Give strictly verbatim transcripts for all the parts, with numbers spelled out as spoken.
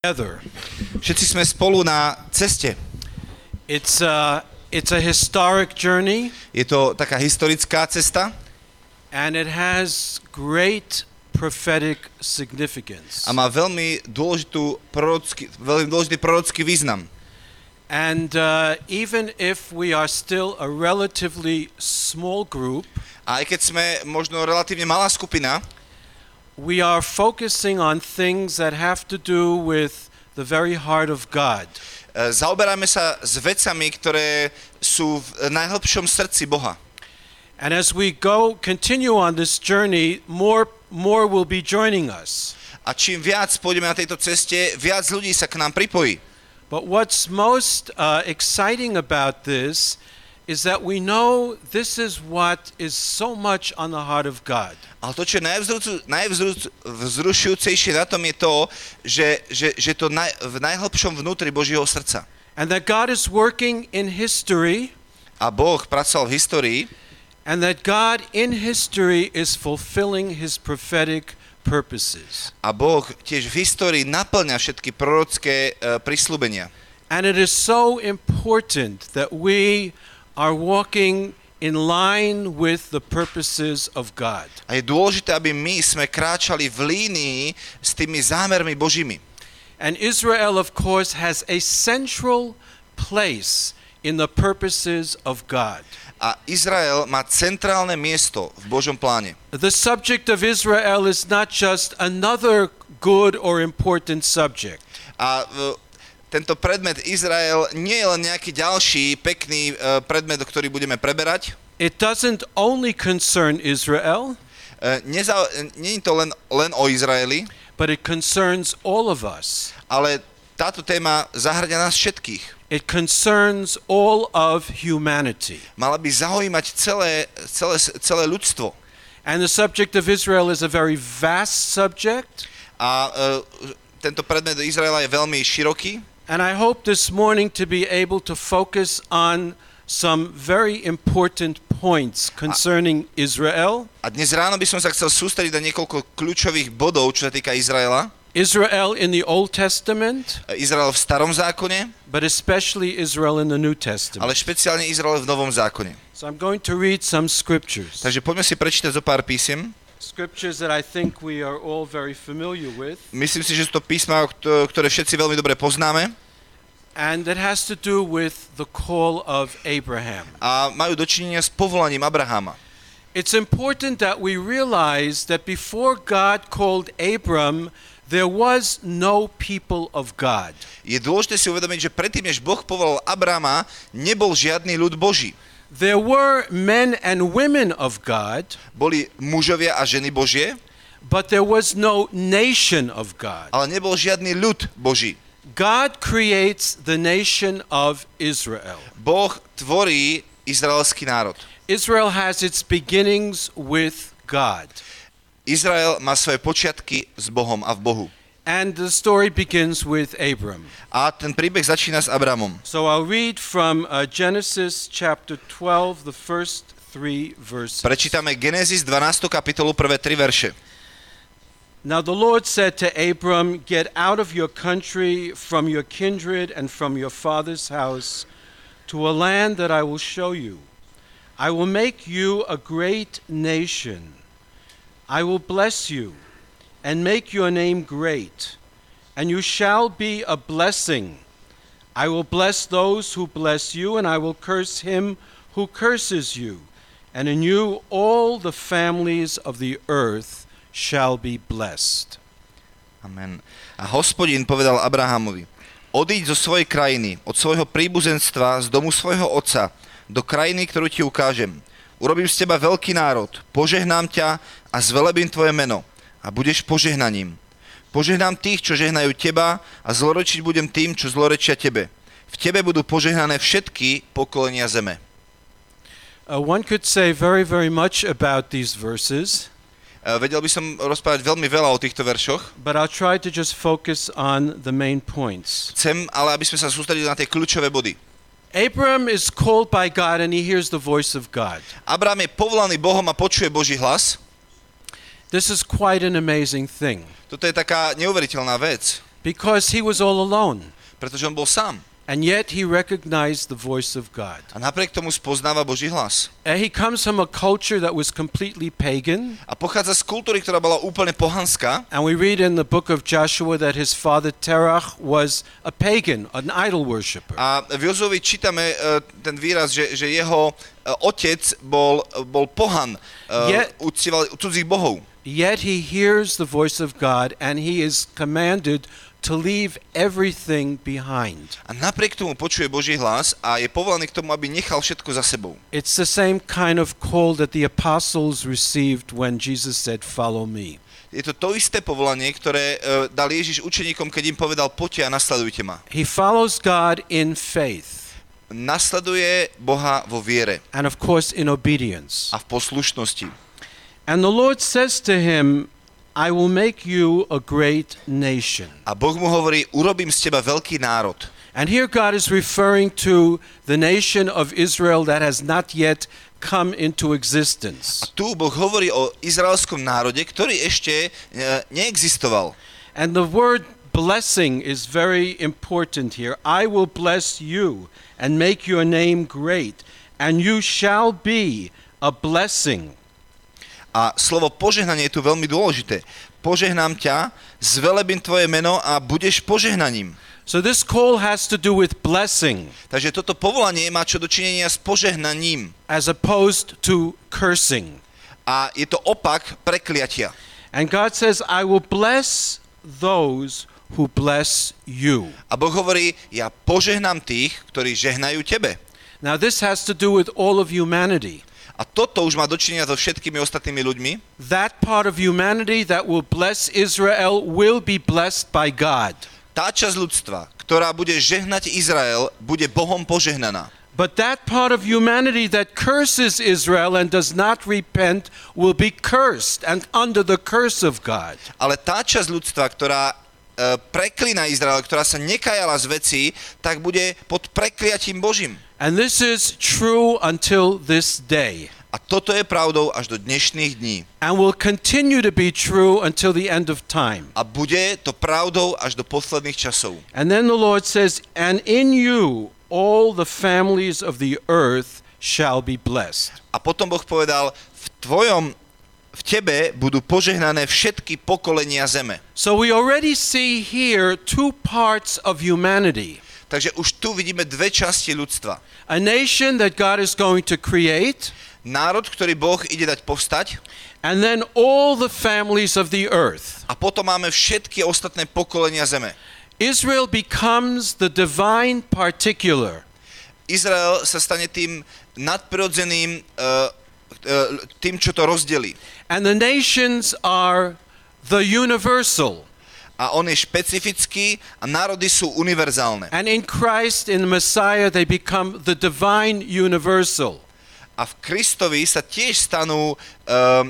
Together. Všetci sme spolu na ceste. It's a, it's a historic journey. Je to taká historická cesta. And it has great prophetic significance. A má veľmi dôležitú prorocký, veľmi dôležitý prorocký význam. And uh, even if we are still a relatively small group, a aj keď sme možno relatívne malá skupina, we are focusing on things that have to do with the very heart of God. Zaoberáme sa s vecami, ktoré sú v najhlbšom srdci Boha. And as we go continue on this journey, more more will be joining us. A čím viac pôjdeme na tejto ceste, viac ľudí sa k nám pripojí. But what's most uh, exciting about this is that we know this is what is so much on the heart of God. Ale to, čo je najvzrušujúcejšie na tom je to, že, že, že to naj, v najhlbšom vnútri Božieho srdca. And that God is working in history. A Boh pracoval v histórii. And that God in history is fulfilling his prophetic purposes. A Boh tiež v histórii naplňa všetky prorocké uh, prisľúbenia. And it is so important that we are walking in line with the purposes of God. A je dôležité, aby my sme kráčali v línii s tými zámermi Božími. And Israel, of course, has a central place in the purposes of God. A Izrael má centrálne miesto v Božom pláne. The subject of Israel is not just another good or important subject. A uh, tento predmet Izrael nie je len nejaký ďalší pekný uh, predmet, ktorý budeme preberať. It doesn't only concern Israel, Uh, neza, nie je to len, len o Izraeli, but it concerns all of us. ale táto téma zahrňa nás všetkých. It concerns all of humanity. Mala by zaujímať celé, celé, celé ľudstvo. And the subject of Israel is a very vast subject. A uh, tento predmet Izraela je veľmi široký. And I hope this morning to be able to focus on some very important points concerning Israel. A dnes ráno by som sa chcel sústrediť na niekoľko kľúčových bodov, čo sa týka Izraela. Israel in the Old Testament, Izrael v Starom zákone, but especially Israel in the New Testament. ale špeciálne Izrael v Novom zákone. So I'm going to read some scriptures. Takže poďme si prečítať zo pár písiem. Scriptures that I think we are all very familiar with. Myslím si, že sú to písma, ktoré všetci veľmi dobre poznáme. And that has to do with the call of Abraham. A majú dočinenia s povolaním Abrahama. It's important that we realize that before God called Abram, there was no people of God. Je dôležité si uvedomiť, že predtým, než Boh povolal Abrama, nebol žiadny ľud Boží. There were men and women of God, Boli mužovia a ženy Božie, but there was no nation of God. ale nebol žiadny ľud Boží. God creates the nation of Israel. Boh tvorí izraelský národ. Israel has its beginnings with God. Izrael má svoje počiatky s Bohom a v Bohu. And the story begins with Abram. A ten príbeh začína s Abramom. So I'll read from uh, Genesis chapter twelve, the first three verses. Prečítame Genesis dvanástu kapitolu, prvé tri verše. Now the Lord said to Abram, get out of your country, from your kindred, and from your father's house, to a land that I will show you. I will make you a great nation. I will bless you, and make your name great, and you shall be a blessing. I will bless those who bless you, and I will curse him who curses you. And in you all the families of the earth shall be blessed. Amen. A Hospodin povedal Abrahamovi, odíď zo svojej krajiny, od svojho príbuzenstva, z domu svojho otca, do krajiny, ktorú ti ukážem. Urobím z teba veľký národ, požehnám ťa a zvelebím tvoje meno a budeš požehnaním. Požehnám tých, čo žehnajú teba a zlorečit budem tým, čo zlorečia tebe. V tebe budú požehnané všetky pokolenia zeme. Uh, one could say very, very much about these verses. Uh, vedel by som rozprávať veľmi veľa o týchto veršoch. But I'll try to just focus on the main points. Chcem, ale aby sme sa sústredili na tie kľúčové body. Abram is called by God and he hears the voice of God. Abraham je povolaný Bohom a počuje Boží hlas. This is quite an amazing thing. Toto je taká neuveriteľná vec. because he was all alone. Pretože on bol sám. And yet he recognized the voice of God. A napriek tomu spoznáva Boží hlas. And he comes from a culture that was completely pagan. A pochádza z kultúry, ktorá bola úplne pohanská. And we read in the book of Joshua that his father Terach was a pagan, an idol worshipper. A v Jozovi čítame uh, ten výraz, že, že jeho uh, otec bol, bol pohan, uh, Je- uctieval cudzích bohov. Yet he hears the voice of God and he is commanded to leave everything behind. A napriek tomu počuje Boží hlas a je povolaný k tomu, aby nechal všetko za sebou. It's the same kind of call that the apostles received when Jesus said, "Follow me." Je to to isté povolanie, ktoré uh, dal Ježiš učeníkom, keď im povedal, poďte a nasledujte ma. He follows God in faith Nasleduje Boha vo viere and of course in obedience. a v poslušnosti. And the Lord says to him, I will make you a great nation. A Boh mu hovorí, urobím z teba veľký národ. And here God is referring to the nation of Israel that has not yet come into A existence. tu Boh hovorí o izraelskom národe, ktorý ešte e, neexistoval. And the word blessing is very important here. I will bless you and make your name great, and you shall be a blessing. A slovo požehnanie je tu veľmi dôležité. Požehnám ťa, zvelebím tvoje meno a budeš požehnaním. So this call has to do with blessing Takže toto povolanie má čo dočinenia s požehnaním. as opposed to cursing. A je to opak prekliatia. And God says, I will bless those who bless you. A Boh hovorí, ja požehnám tých, ktorí žehnajú tebe. Now this has to do with all of humanity. A toto už má dočinenia so všetkými ostatnými ľuďmi. That part of humanity that will bless Israel will be blessed by God. Tá časť ľudstva, ktorá bude žehnať Izrael, bude Bohom požehnaná. But that part of humanity that curses Israel and does not repent will be cursed and under the curse of God. Ale tá časť ľudstva, ktorá e, preklína Izrael, ktorá sa nekajala z vecí, tak bude pod prekliatím Božím. And this is true until this day. A toto je pravdou až do dnešných dní. And will continue to be true until the end of time. A bude to pravdou až do posledných časov. And then the Lord says, and in you all the families of the earth shall be blessed. A potom Boh povedal, v tvojom, v tebe budú požehnané všetky pokolenia zeme. So we already see here two parts of humanity. Takže už tu vidíme dve časti ľudstva. A nation that God is going to create, Národ, ktorý Boh ide dať povstať, and then all the families of the earth. a potom máme všetky ostatné pokolenia zeme. Israel becomes the divine particular. Izrael sa stane tým nadprirodzeným, uh, uh, tým, čo to rozdelí. And the nations are the universal. A on je špecifický a národy sú univerzálne. And in Christ, in the Messiah, they become the divine universal. A v Kristovi sa tiež stanú uh,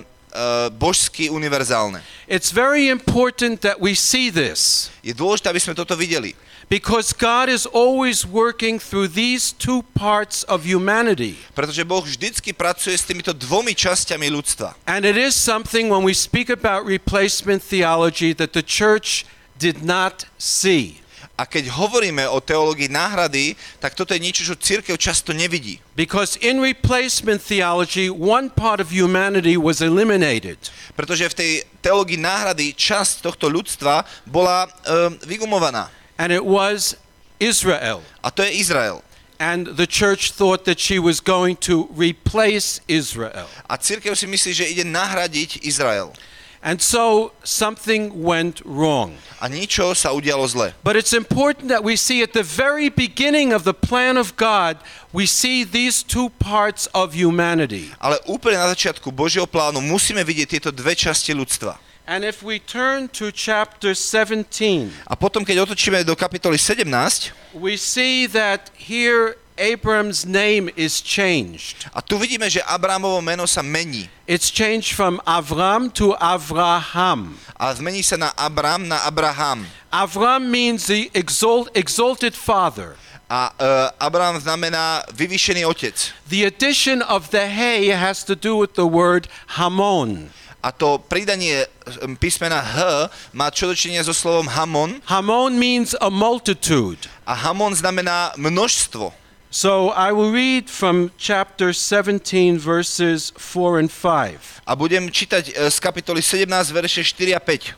uh, božsky univerzálne. It's very important that we see this, Je dôležité, aby sme toto videli. because God is always working through these two parts of humanity. Pretože Boh vždycky pracuje s týmito dvomi časťami ľudstva. And it is something when we speak about replacement theology that the church did not see. A keď hovoríme o teológii náhrady, tak toto je niečo, čo cirkev často nevidí. Because in replacement theology, one part of humanity was eliminated. Pretože v tej teológii náhrady časť tohto ľudstva bola um, vygumovaná. And it was Israel. A to je Izrael. And the church thought that she was going to replace Israel. A cirkev si myslí, že ide nahradiť Izrael. And so something went wrong. A niečo sa udialo zle. But it's important that we see at the very beginning of the plan of God, we see these two parts of humanity. Ale úplne na začiatku Božieho plánu musíme vidieť tieto dve časti ľudstva. And if we turn to chapter seventeen, A potom, keď otočíme do kapitoly sedemnásť, we see that here Abram's name is changed. a tu vidíme, že Abramovo meno sa mení. It's changed from Avram to Avraham. A zmení sa na Abram, na Abraham. Avram means the exalt, exalted father. A uh, Abraham znamená vyvýšený otec. The addition of the hey has to do with the word Hamon. A to pridanie písmena H má čo dočinenia so slovom hamon. Hamon means a multitude. A hamon znamená množstvo. So I will read from chapter seventeen, verses four and five. A budem čítať z kapitoly sedemnásť, verše štyri a päť.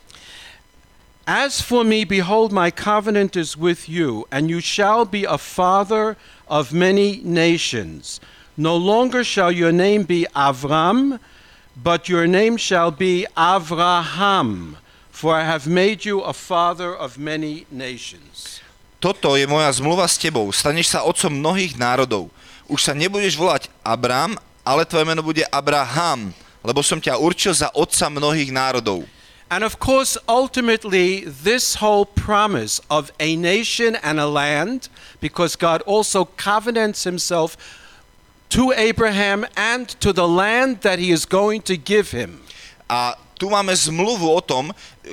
As for me, behold, my covenant is with you, and you shall be a father of many nations. No longer shall your name be Avram, but your name shall be Avraham, for I have made you a father of many nations. Toto je moja zmluva s tebou. Staneš sa otcom mnohých národov. Už sa nebudeš volať Abram, ale tvoje meno bude Abraham, lebo som ťa určil za otca mnohých národov. And of course, ultimately, this whole promise of a nation and a land, because God also covenants himself to Abraham and to the land that he is going to give him. A tu máme zmluvu o tom,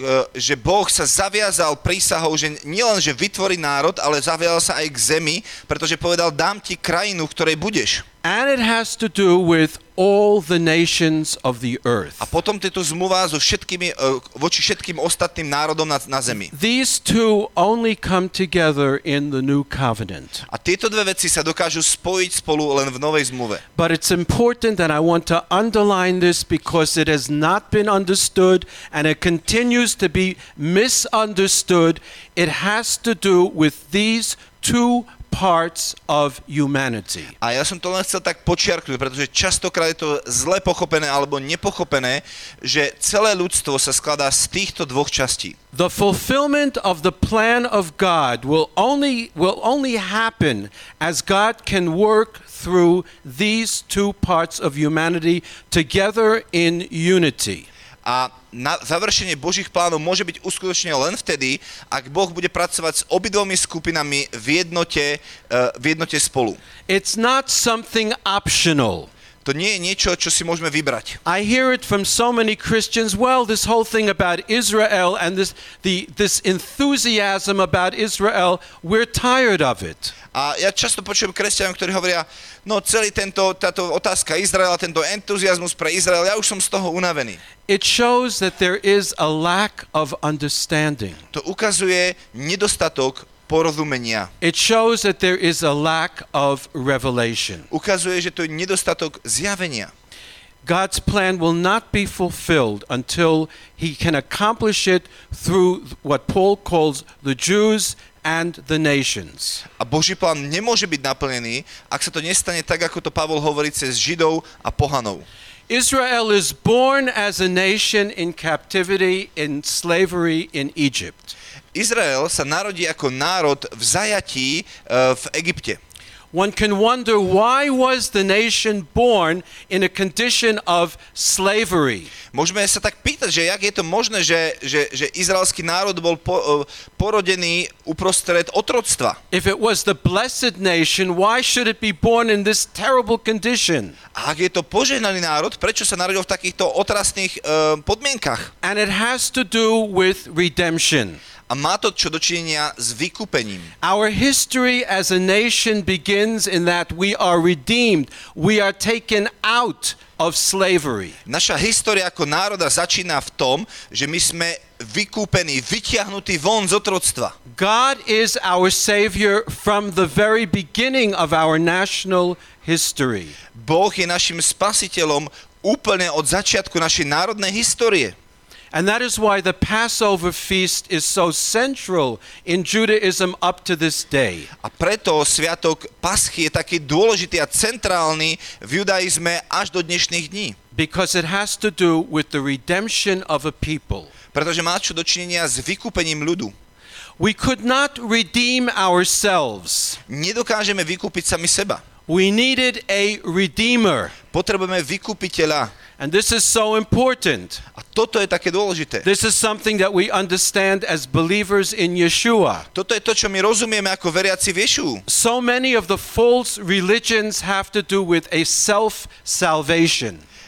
že Boh sa zaviazal prísahou, že nielen, že vytvorí národ, ale zaviazal sa aj k zemi, pretože povedal, dám ti krajinu, v ktorej budeš. And it has to do with all the nations of the earth. A potom tieto zmluva so všetkými, voči všetkým ostatným národom na, na zemi. These two only come together in the new covenant. A tieto dve veci sa dokážu spojiť spolu len v novej zmluve. But it's important that I want to underline this because it has not been understood and it continues to be misunderstood. It has to do with these two parts of humanity. A ja som to len chcel tak počiarknúť, pretože častokrát je to zle pochopené alebo nepochopené, že celé ľudstvo sa skladá z týchto dvoch častí. The fulfillment of the plan of God will only will only happen as God can work through these two parts of humanity together in unity. A na završenie Božích plánov môže byť uskutočnené len vtedy, ak Boh bude pracovať s obidvomi skupinami v jednote, uh, v jednote spolu. It's not something optional. To nie je niečo, čo si môžeme vybrať. I hear it from so many Christians. Well, this whole thing about Israel and this the this enthusiasm about Israel, we're tired of it. A ja často počujem kresťanov, ktorí hovoria, no celý tento, táto otázka Izraela, tento entuziasmus pre Izrael, ja už som z toho unavený. It shows that there is a lack of understanding. To ukazuje nedostatok porozumenia. It shows that there is a lack of revelation. Ukazuje, že to je nedostatok zjavenia. God's plan will not be fulfilled until he can accomplish it through what Paul calls the Jews and the nations. A Boží plán nemôže byť naplnený, ak sa to nestane tak, ako to Pavol hovorí cez Židov a pohanov. Israel is born as a nation in captivity, in slavery in Egypt. Izrael sa narodí ako národ v zajatí uh, v Egypte. One can wonder, why was the nation born in a condition of slavery? Môžeme sa tak pýtať, že jak je to možné, že, že, že izraelský národ bol po, porodený uprostred otroctva. If it was the blessed nation, why should it be born in this terrible condition? A ak je to požehnaný národ, prečo sa narodil v takýchto otrasných uh, podmienkach? And it has to do with redemption. A má to čo dočinenia s vykúpením. Our history as a nation begins in that we are redeemed. We are taken out of slavery. Naša história ako národa začína v tom, že my sme vykúpení, vytiahnutí von z otroctva. God is our savior from the very beginning of our national history. Boh je našim spasiteľom úplne od začiatku našej národnej histórie. And that is why the Passover feast is so central in Judaism up to this day. A preto sviatok Paschy je taký dôležitý a centrálny v judaizme až do dnešných dní. Because it has to do with the redemption of a people. Pretože má čo dočinenia s vykúpením ľudu. We could not redeem ourselves. Nedokážeme vykúpiť sami seba. We needed a redeemer. Potrebujeme vykúpiteľa. And this is so important. A toto je také dôležité. This is something that we understand as believers in Yeshua. Toto je to, čo my rozumieme ako veriaci v Ješuu. So many of the false religions have to do with a self-salvation.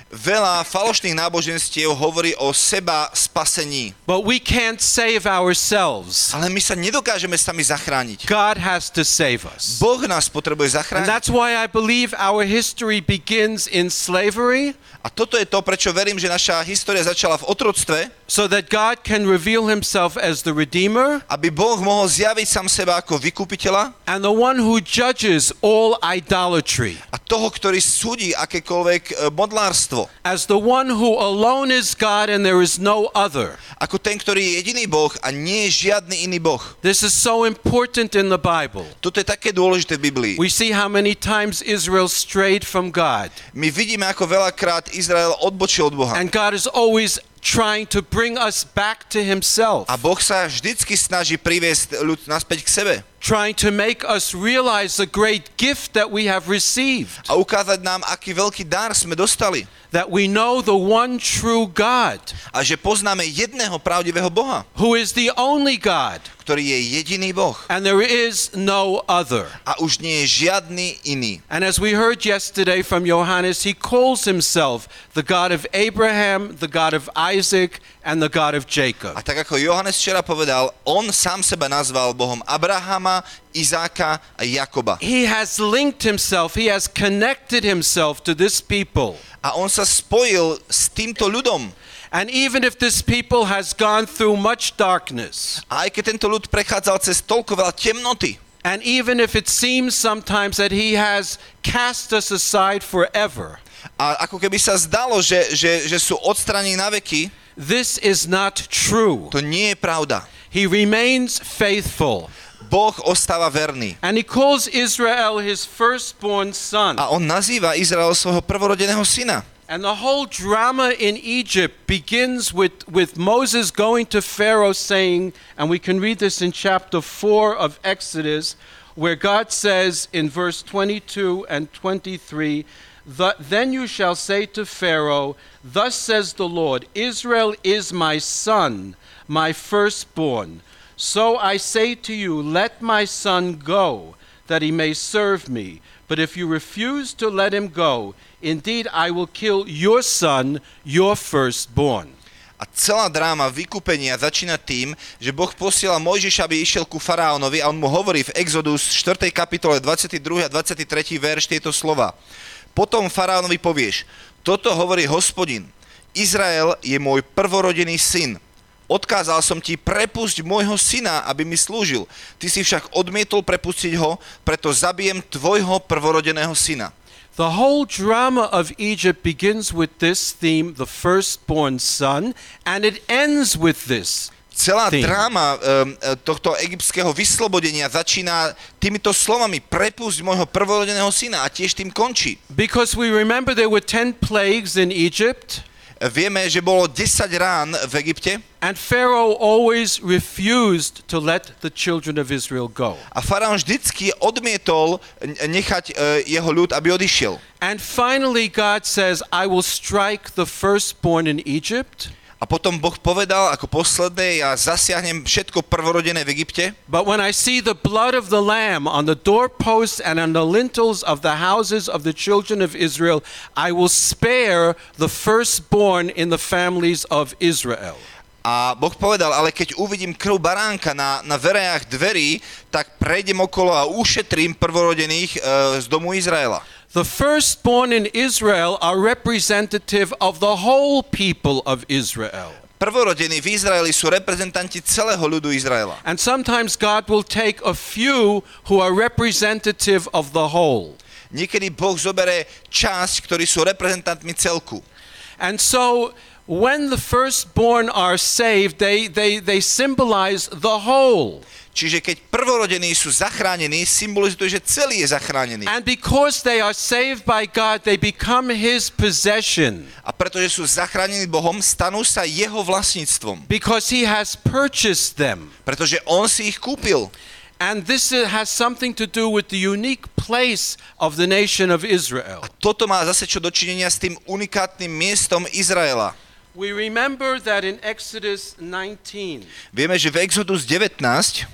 Veľa falošných náboženstiev hovorí o seba spasení. But we can't save ourselves. Ale my sa nedokážeme sami zachrániť. God has to save us. Boh nás potrebuje And zachrániť. that's why I believe our history begins in slavery, A toto je to, prečo verím, že naša história začala v otroctve, so that God can reveal himself as the Redeemer aby Boh mohol zjaviť sám seba ako vykupiteľa and the one who judges all idolatry, a toho, ktorý súdi akékoľvek e, modlárstvo. as the one who alone is God and there is no other. Ako ten, ktorý je jediný Boh a nie je žiadny iný Boh. This is so important in the Bible. Toto je také dôležité v Biblii. We see how many times Israel strayed from God, My vidíme, ako veľakrát Izrael odbočil od Boha. and God is always trying to bring us back to himself, A Boh sa vždycky snaží priviesť ľud naspäť k sebe. trying to make us realize the great gift that we have received, A ukázať nám, aký veľký dar sme dostali. that we know the one true God, A že poznáme jedného pravdivého Boha, who is the only God, ktorý je jediný Boh. and there is no other. A už nie je žiadny iný. And as we heard yesterday from Johannes, he calls himself the God of Abraham, the God of Isaac, and the God of Jacob. A tak ako Johannes včera povedal, on sám seba nazval Bohom Abrahama, Izáka a Jakoba. He has linked himself, he has connected himself to this people. A on sa spojil s týmto ľudom. And even if this people has gone through much darkness, A aj keď tento ľud prechádzal cez toľko veľa temnoty, and even if it seems sometimes that he has cast us aside forever, a ako keby sa zdalo, že, že, že sú odstranení na veky, this is not true. to nie je pravda. He remains faithful. Boh ostáva verný. And he calls Israel his firstborn son. A on nazýva Izrael svojho prvorodeného syna. And the whole drama in Egypt begins with, with Moses going to Pharaoh saying, and we can read this in chapter four of Exodus, where God says in verse twenty-two and twenty-three, "Th- Then you shall say to Pharaoh, Thus says the Lord, Israel is my son, my firstborn. So I say to you, let my son go, that he may serve me. But if you refuse to let him go, indeed I will kill your son, your firstborn." A celá dráma vykúpenia začína tým, že Boh posiela Mojžiša, aby išiel ku faraónovi a on mu hovorí v Exodus štvrtej kapitole dvadsiaty druhý a dvadsiaty tretí verš tieto slova. Potom faraónovi povieš, toto hovorí Hospodin, Izrael je môj prvorodený syn. Odkázal som ti, prepusť môjho syna, aby mi slúžil. Ty si však odmietol prepustiť ho, preto zabijem tvojho prvorodeného syna. The whole drama of Egypt begins with this theme, the firstborn son, and it ends with this. Celá theme. dráma um, tohto egyptského vyslobodenia začína týmito slovami, prepusť môjho prvorodeného syna, a tiež tým končí. Because we remember there were ten plagues in Egypt, Vieme, že bolo desať rán v Egypte and Pharaoh always refused to let the children of Israel go. a faraón vždycky odmietol nechať uh, jeho ľud, aby odišiel. And finally God says, I will strike the firstborn in Egypt, A potom Boh povedal ako posledné, ja zasiahnem všetko prvorodené v Egypte, but when I see the blood of the lamb on the doorposts and on the lintels of the houses of the children of Israel, I will spare the firstborn in the families of Israel. a Boh povedal, ale keď uvidím krv baránka na, na verejách dverí, tak prejdem okolo a ušetrím prvorodených uh, z domu Izraela. The firstborn in Israel are representative of the whole people of Israel. Prvorodení v Izraeli sú reprezentanti celého ľudu Izraela. And sometimes God will take a few who are representative of the whole. Niekedy Boh zoberie časť, ktorí sú reprezentantmi celku. And so when the firstborn are saved, they, they, they symbolize the whole. Čiže keď prvorodení sú zachránení, symbolizuje to, že celý je zachránený. And because they are saved by God, they become his possession. A pretože sú zachránení Bohom, stanú sa jeho vlastníctvom. Because he has purchased them. Pretože on si ich kúpil. And this has something to do with the unique place of the nation of Israel. A toto má zase čo dočinenia s tým unikátnym miestom Izraela. We remember that in Exodus nineteen, Vieme, že v Exodus devätnásť,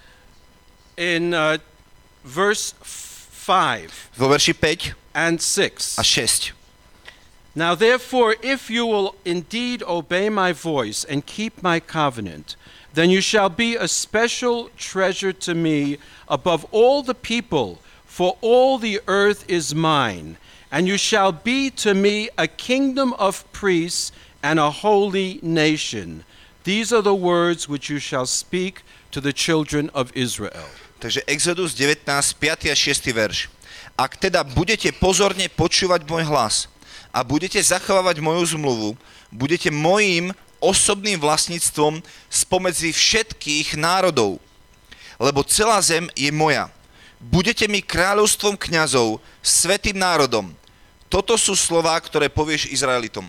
in uh, verse five vo verši päť and six, a šesť, Now therefore, if you will indeed obey my voice and keep my covenant, then you shall be a special treasure to me above all the people, for all the earth is mine, and you shall be to me a kingdom of priests and a holy nation. These are the words which you shall speak to the children of Israel. Takže Exodus devätnásť, piaty a šiesty verš. Ak teda budete pozorne počúvať môj hlas a budete zachovávať moju zmluvu, budete mojím osobným vlastníctvom spomedzi všetkých národov, lebo celá zem je moja. Budete mi kráľovstvom kňazov, svätým národom. Toto sú slová, ktoré povieš Izraelitom.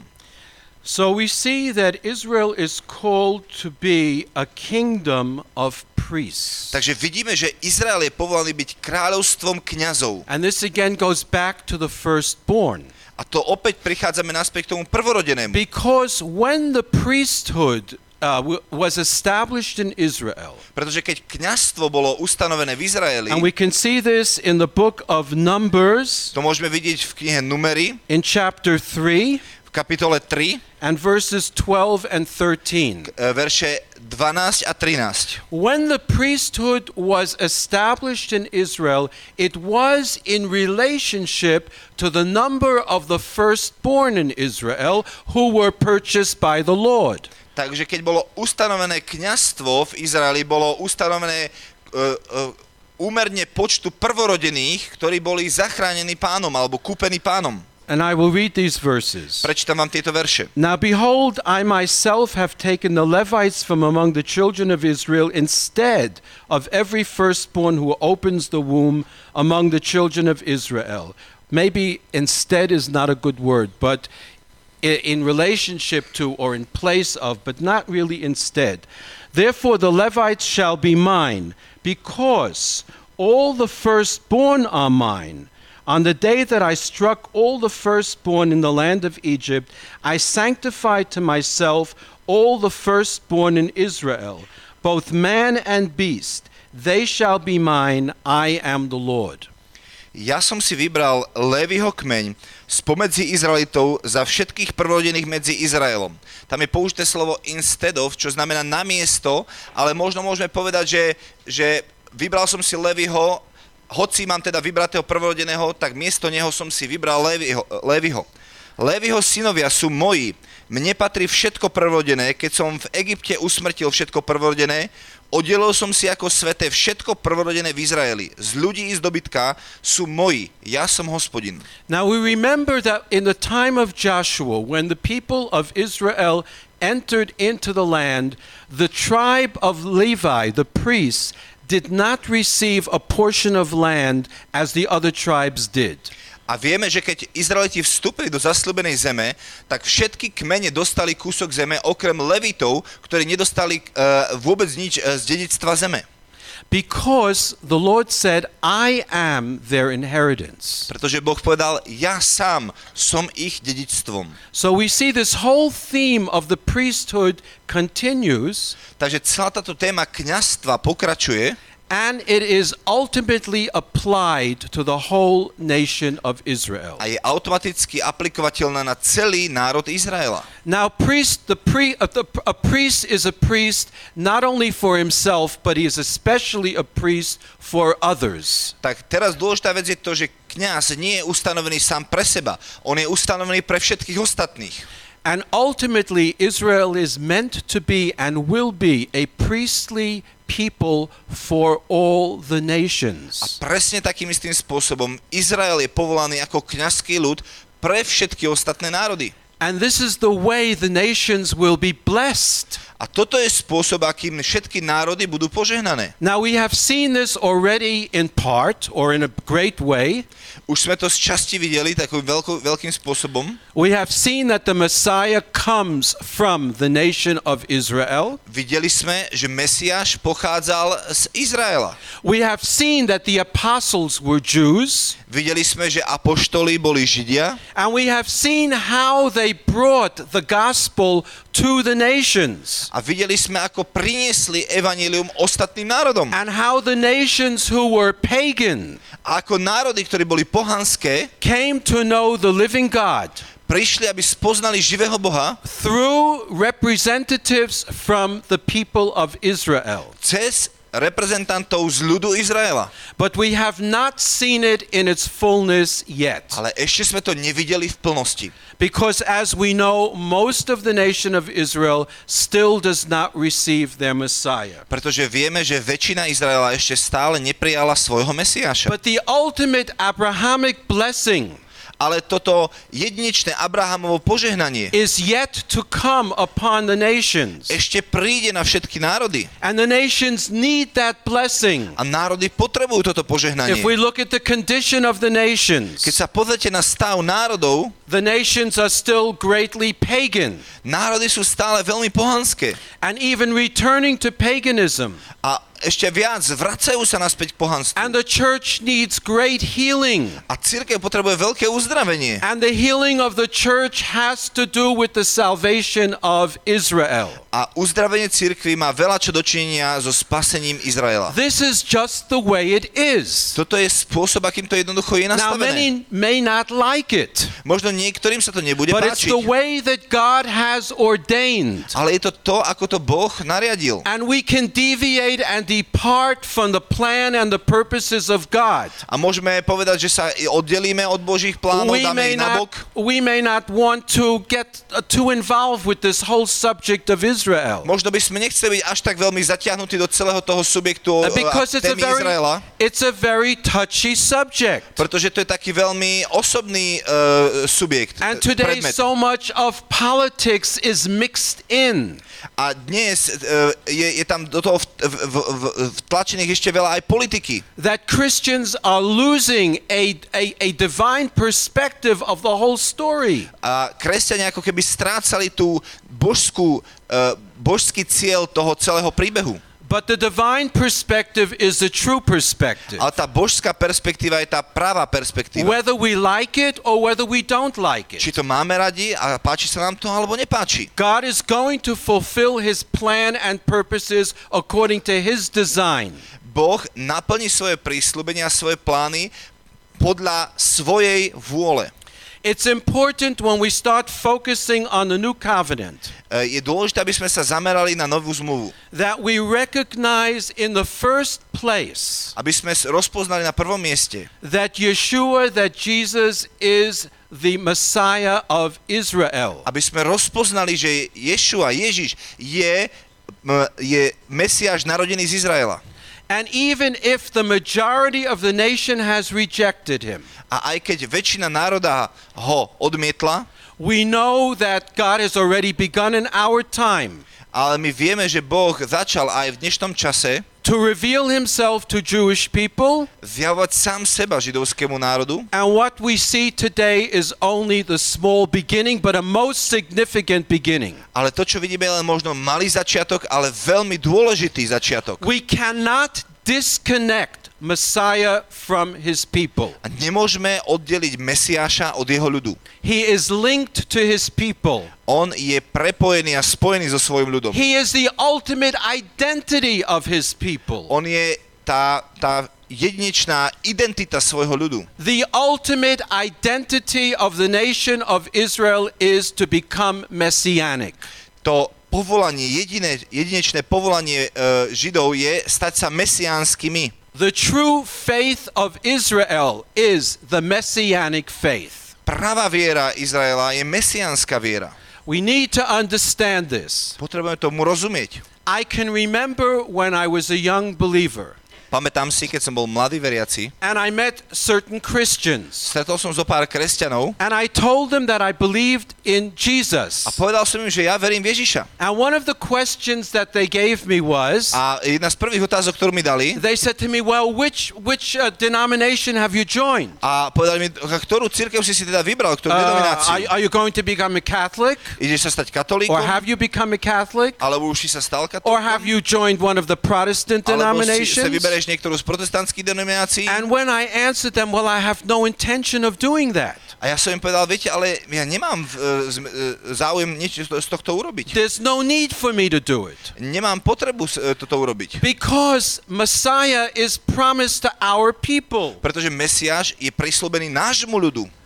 So we see that Israel is called to be a kingdom of priests. Takže vidíme, že Izrael je povolaný byť kráľovstvom kňazov. And this again goes back to the firstborn. A to opäť prichádzame naspäť k tomu prvorodenému. Because when the priesthood uh, w- was established in Israel, Pretože keď kňazstvo bolo ustanovené v Izraeli, and we can see this in the book of Numbers to môžeme vidieť v knihe Númery, in chapter three v kapitole tri, and verses twelve and thirteen. e, verše dvanásť a trinásť. When the priesthood was established in Israel, it was in relationship to the number of the firstborn in Israel who were purchased by the Lord. Takže keď bolo ustanovené kňazstvo v Izraeli, bolo ustanovené uh, uh, úmerne počtu prvorodených, ktorí boli zachránení pánom alebo kúpení pánom. And I will read these verses. Prečítam vám tieto verše. Now behold, I myself have taken the Levites from among the children of Israel instead of every firstborn who opens the womb among the children of Israel. Maybe instead is not a good word, but i- in relationship to or in place of, but not really instead. Therefore the Levites shall be mine, because all the firstborn are mine. On the day that I struck all the firstborn in the land of Egypt, I sanctified to myself all the firstborn in Israel, both man and beast. They shall be mine, I am the Lord. Ja som si vybral Léviho kmeň spomedzi Izraelitov za všetkých prvorodených medzi Izraelom. Tam je použité slovo instead of, čo znamená namiesto, ale možno môžeme povedať, že, že vybral som si Léviho, hoci mám teda vybratého prvorodeného, tak miesto neho som si vybral Léviho. Léviho. Léviho synovia sú moji. Mne patrí všetko prvorodené, keď som v Egypte usmrtil všetko prvorodené, oddelil som si ako sväté všetko prvorodené v Izraeli. Z ľudí i z dobytka sú moji. Ja som Hospodin. Now we remember that in the time of Joshua, when the people of Israel entered into the land, the tribe of Levi, the priests, did not receive a portion of land as the other tribes did. A vieme, že keď Izraeliti vstúpili do zasľúbenej zeme, tak všetky kmene dostali kúsok zeme, okrem Levitov, ktorí nedostali uh, vôbec nič uh, z dedičstva zeme. Because the Lord said, I am their inheritance. Pretože Boh povedal, ja sám som ich dedičstvom. So we see this whole theme of the priesthood continues, Takže celá táto téma kňazstva pokračuje and it is ultimately applied to the whole nation of Israel. a je automaticky aplikovateľná na celý národ Izraela. Now, priest, the pre, uh, the, a priest is a priest not only for himself, but he is especially a priest for others. Tak teraz dôležitá vec je to, že kňaz nie je ustanovený sám pre seba. On je ustanovený pre všetkých ostatných. And ultimately, Israel is meant to be and will be a priestly people for all the A nations. presne takým istým spôsobom Izrael je povolaný ako kňazský ľud pre všetky ostatné národy. And this is the way the nations will be blessed. A toto je spôsob, akým všetky národy budú požehnané. Now, we have seen this already in part or in a great way. Už sme to z časti videli takým veľko, veľkým spôsobom. We have seen that the Messiah comes from the nation of Israel. Videli sme, že Mesiáš pochádzal z Izraela. We have seen that the apostles were Jews. Videli sme, že apoštoli boli Židia. And we have seen how they brought the gospel to the nations. A videli sme, ako priniesli evanjelium ostatným národom. And how the nations who were pagan A ako národy, ktorí boli pohanské, came to know the living God. prišli, aby spoznali živého Boha through representatives from the people of Israel. cez reprezentantov z ľudu Izraela. But we have not seen it in its fullness yet. Ale ešte sme to nevideli v plnosti. Because as we know, most of the nation of Israel still does not receive their Messiah. Pretože vieme, že väčšina Izraela ešte stále neprijala svojho Mesiáša. But the ultimate Abrahamic blessing Ale toto jedinečné Abrahamovo požehnanie is yet to come upon the nations. ešte príde na všetky národy. And the nations need that blessing. A národy potrebujú toto požehnanie. If we look at the condition of the nations, Keď sa pozrite na stav národov, the nations are still greatly pagan národy sú stále veľmi pohanské. and even returning to paganism. A ešte viac, vracajú sa naspäť k pohanstvu. And the church needs great healing. A cirkev potrebuje veľké uzdravenie. And the healing of the church has to do with the salvation of Israel. A uzdravenie cirkvi má veľa čo dočinenia so spasením Izraela. This is just the way it is. Toto je spôsob, akým to jednoducho je Now, nastavené. many may not like it, Možno niektorým sa to nebude but it's páčiť. the way that God has ordained. Ale je to to, ako to Boh nariadil. And we can deviate and depart from the plan and the purposes of God. A môžeme povedať, že sa oddelíme od Božích plánov, We dáme may ich nabok. not, we may not want to get uh, too involved with this whole subject of Israel. Možno by sme nechceli byť až tak veľmi zatiahnutí do celého toho subjektu Uh, uh, because it's a témy very, Izraela, it's a very touchy subject. pretože to je taký veľmi osobný uh, subjekt, And today predmet. so much of politics is mixed in. A dnes uh, je, je tam do toho v, v, v, v, vtlačených ešte veľa aj politiky. That Christians are losing a, a, a divine perspective of the whole story. A kresťania ako keby strácali tú božskú, uh, božský cieľ toho celého príbehu. But the divine perspective is the true perspective. Ale tá božská perspektíva je tá pravá perspektíva. Whether we like it or whether we don't like it. Či to máme radi a páči sa nám to, alebo nepáči. God is going to fulfill his plan and purposes according to his design. Boh naplní svoje prísľubenia, svoje plány podľa svojej vôle. It's important when we start focusing on the new covenant Je dôležité, aby sme sa zamerali na novú zmluvu. that we recognize in the first place Aby sme rozpoznali na prvom mieste, that Yeshua, that Jesus is the Messiah of Israel. aby sme rozpoznali, že Ješua, Ježiš, je, m- je Mesiáš narodený z Izraela. And even if the majority of the nation has rejected him, A aj keď väčšina národa ho odmietla, we know that God has already begun in our time ale my vieme, že Boh začal aj v dnešnom čase to reveal himself to Jewish people. zjavovať sám seba židovskému národu. And what we see today is only the small beginning, but a most significant beginning. Ale to, čo vidíme, je len možno malý začiatok, ale veľmi dôležitý začiatok. We cannot disconnect Messiah from his people. A nemôžeme oddeliť Mesiáša od jeho ľudu. He is linked to his people. On je prepojený a spojený so svojím ľudom. He is the ultimate identity of his people. On je tá, tá jedinečná identita svojho ľudu. The ultimate identity of the nation of Israel is to become messianic. To povolanie, jediné, jedinečné povolanie uh, Židov je stať sa mesiánskymi. The true faith of Israel is the messianic faith. Pravá viera Izraela je mesiánska viera. We need to understand this. Potrebujeme tomu rozumieť. I can remember when I was a young believer Pamätám si, keď som bol mladý veriaci, and I met certain Christians stretol som zo pár kresťanov and I told them that I believed in Jesus. a povedal som im, že ja verím v Ježiša. And one of the questions that they gave me was, A jedna z prvých otázok, ktorú mi dali, they said to me, well, which, which uh, denomination have you joined? a povedali mi, ktorú cirkev si si teda vybral, ktorú Uh, denomináciu. are, are you going to become a Catholic? Ideš sa stať katolíkom? Or have you become a Catholic? Alebo už si sa stal Or have katolíkom? you joined one of the Protestant Alebo si sa denominations? vybereš niektorú z protestantských denominácií? And when I answered them, well, I have no intention of doing that. A ja som im povedal, viete, ale ja nemám uh, z- uh, záujem niečo z tohto urobiť. There's no need for me to do it. Nemám potrebu uh, toto urobiť. Because Messiah is promised to our people. Pretože Mesiáš je prisľúbený nášmu ľudu.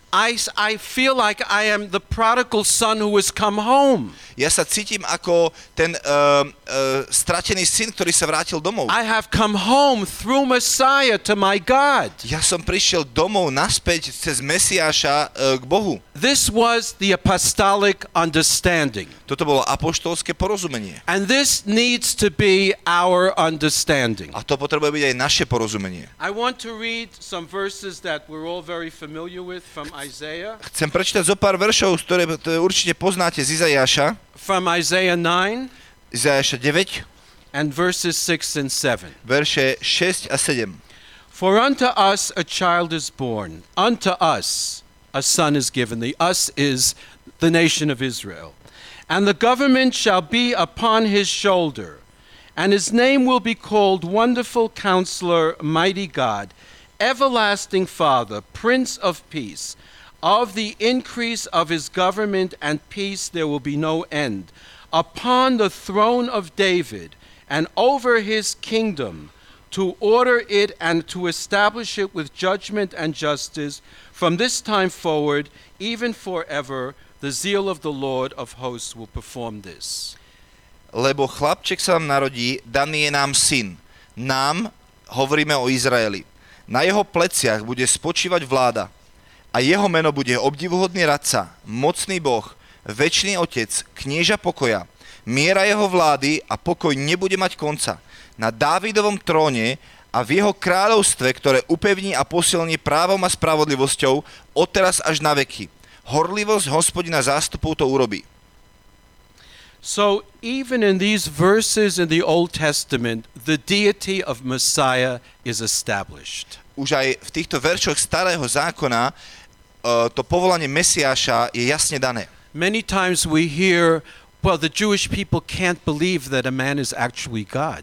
I, I feel like I am the prodigal son who has come home. Ja sa cítim ako ten uh, uh, stratený syn, ktorý sa vrátil domov. I have come home through Messiah to my God. Ja som prišiel domov naspäť cez Mesiáša uh, k Bohu. This was the apostolic understanding. Toto bolo apoštolské porozumenie. And this needs to be our understanding. A to potrebuje byť aj naše porozumenie. I want to read some verses that we're all very familiar with from Isaiah. Chcem prečítať zo pár veršov, ktoré určite poznáte z Izaiáša. From Isaiah nine Izaiáša deväť and verses six and seven. Verše šesť a sedem. For unto us a child is born, unto us a son is given. The us is the nation of Israel. And the government shall be upon his shoulder, and his name will be called Wonderful Counselor, Mighty God, Everlasting Father, Prince of Peace. Of the increase of his government and peace there will be no end, upon the throne of David and over his kingdom, to order it and to establish it with judgment and justice from this time forward, even forever. The zeal of the Lord of hosts will perform this. Lebo chlapček sa vám narodí, daný je nám syn. Nám, hovoríme o Izraeli. Na jeho pleciach bude spočívať vláda. A jeho meno bude obdivuhodný radca, mocný Boh, večný Otec, knieža pokoja. Miera jeho vlády a pokoj nebude mať konca. Na Dávidovom tróne a v jeho kráľovstve, ktoré upevní a posilní právom a spravodlivosťou odteraz až na veky. Horlivosť Hospodina zástupov to urobí. So even in these verses in the Old Testament, the deity of Messiah is established. Už aj v týchto veršoch starého zákona uh, to povolanie Mesiáša je jasne dané. Many times we hear, well, the Jewish people can't believe that a man is actually God.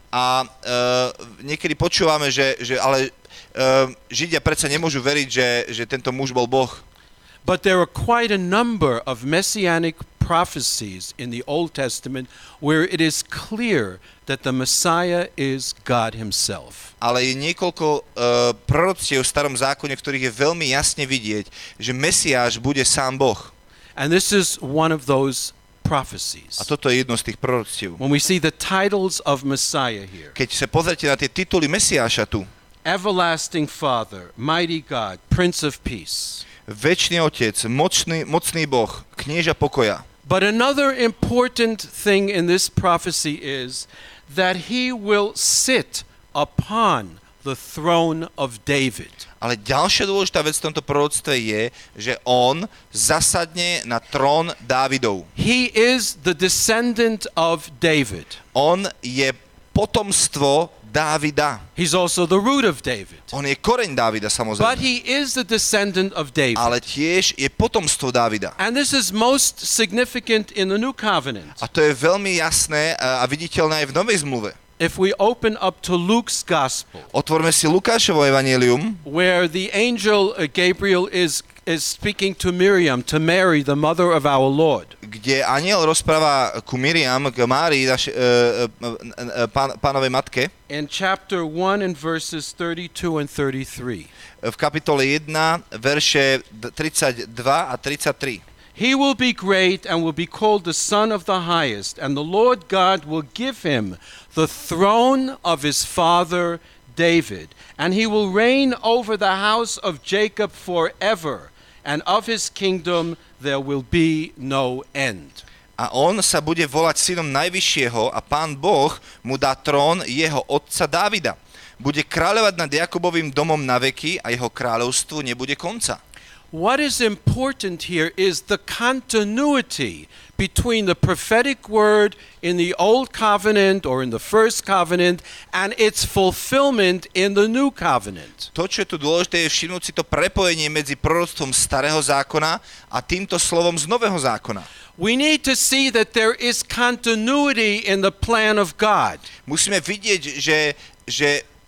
A uh, niekedy počúvame, že, že ale uh, Židia predsa nemôžu veriť, že, že tento muž bol Boh. But there are quite a number of messianic prophecies in the Old Testament where it is clear that the Messiah is God himself. Ale je niekoľko uh, proroctiev v starom zákone, ktorých je veľmi jasne vidieť, že Mesiáš bude sám Boh. And this is one of those prophecies. A toto je jedno z tých proroctiev. When we see the titles of Messiah here. Keď sa pozrite na tie tituly Mesiáša tu. Everlasting Father, Mighty God, Prince of Peace. Večný Otec, mocný, mocný Boh, knieža pokoja. But another important thing in this prophecy is that he will sit upon the throne of David. Ale ďalšia dôležitá vec v tomto proroctve je, že on zasadne na trón Dávidov. He is the descendant of David. On je potomstvo Dávida. He's also the root of David. On je koreň Dávida, But samozrejme. he is the descendant of David. Ale tiež je potomstvo Dávida. And this is most significant in the New Covenant. A to je veľmi jasné a viditeľné aj v Novej zmluve. If we open up to Luke's Gospel, Otvorme si Lukášovo evanjelium, where the angel uh, Gabriel is is speaking to Miriam, to Mary, the mother of our Lord. kde anjel rozpráva ku Miriam, k Márii, naš, uh, uh, uh, pán, pánovej matke, In chapter one and verses thirty-two and thirty-three. v kapitole jeden, verše tridsaťdva a tridsaťtri. He will be great and will be called the Son of the Highest, and the Lord God will give him the throne of his father David, and he will reign over the house of Jacob forever, and of his kingdom there will be no end. A on sa bude volať synom Najvyššieho a Pán Boh mu dá trón jeho otca Dávida. Bude kráľovať nad Jakobovým domom na veky a jeho kráľovstvu nebude konca. What is important here is the continuity between the prophetic word in the Old Covenant or in the First Covenant and its fulfillment in the New Covenant. To, čo je tu dôležité, je všimnúť si to prepojenie medzi proroctvom Starého zákona a týmto slovom z Nového zákona. We need to see that there is continuity in the plan of God. Musíme vidieť, že, že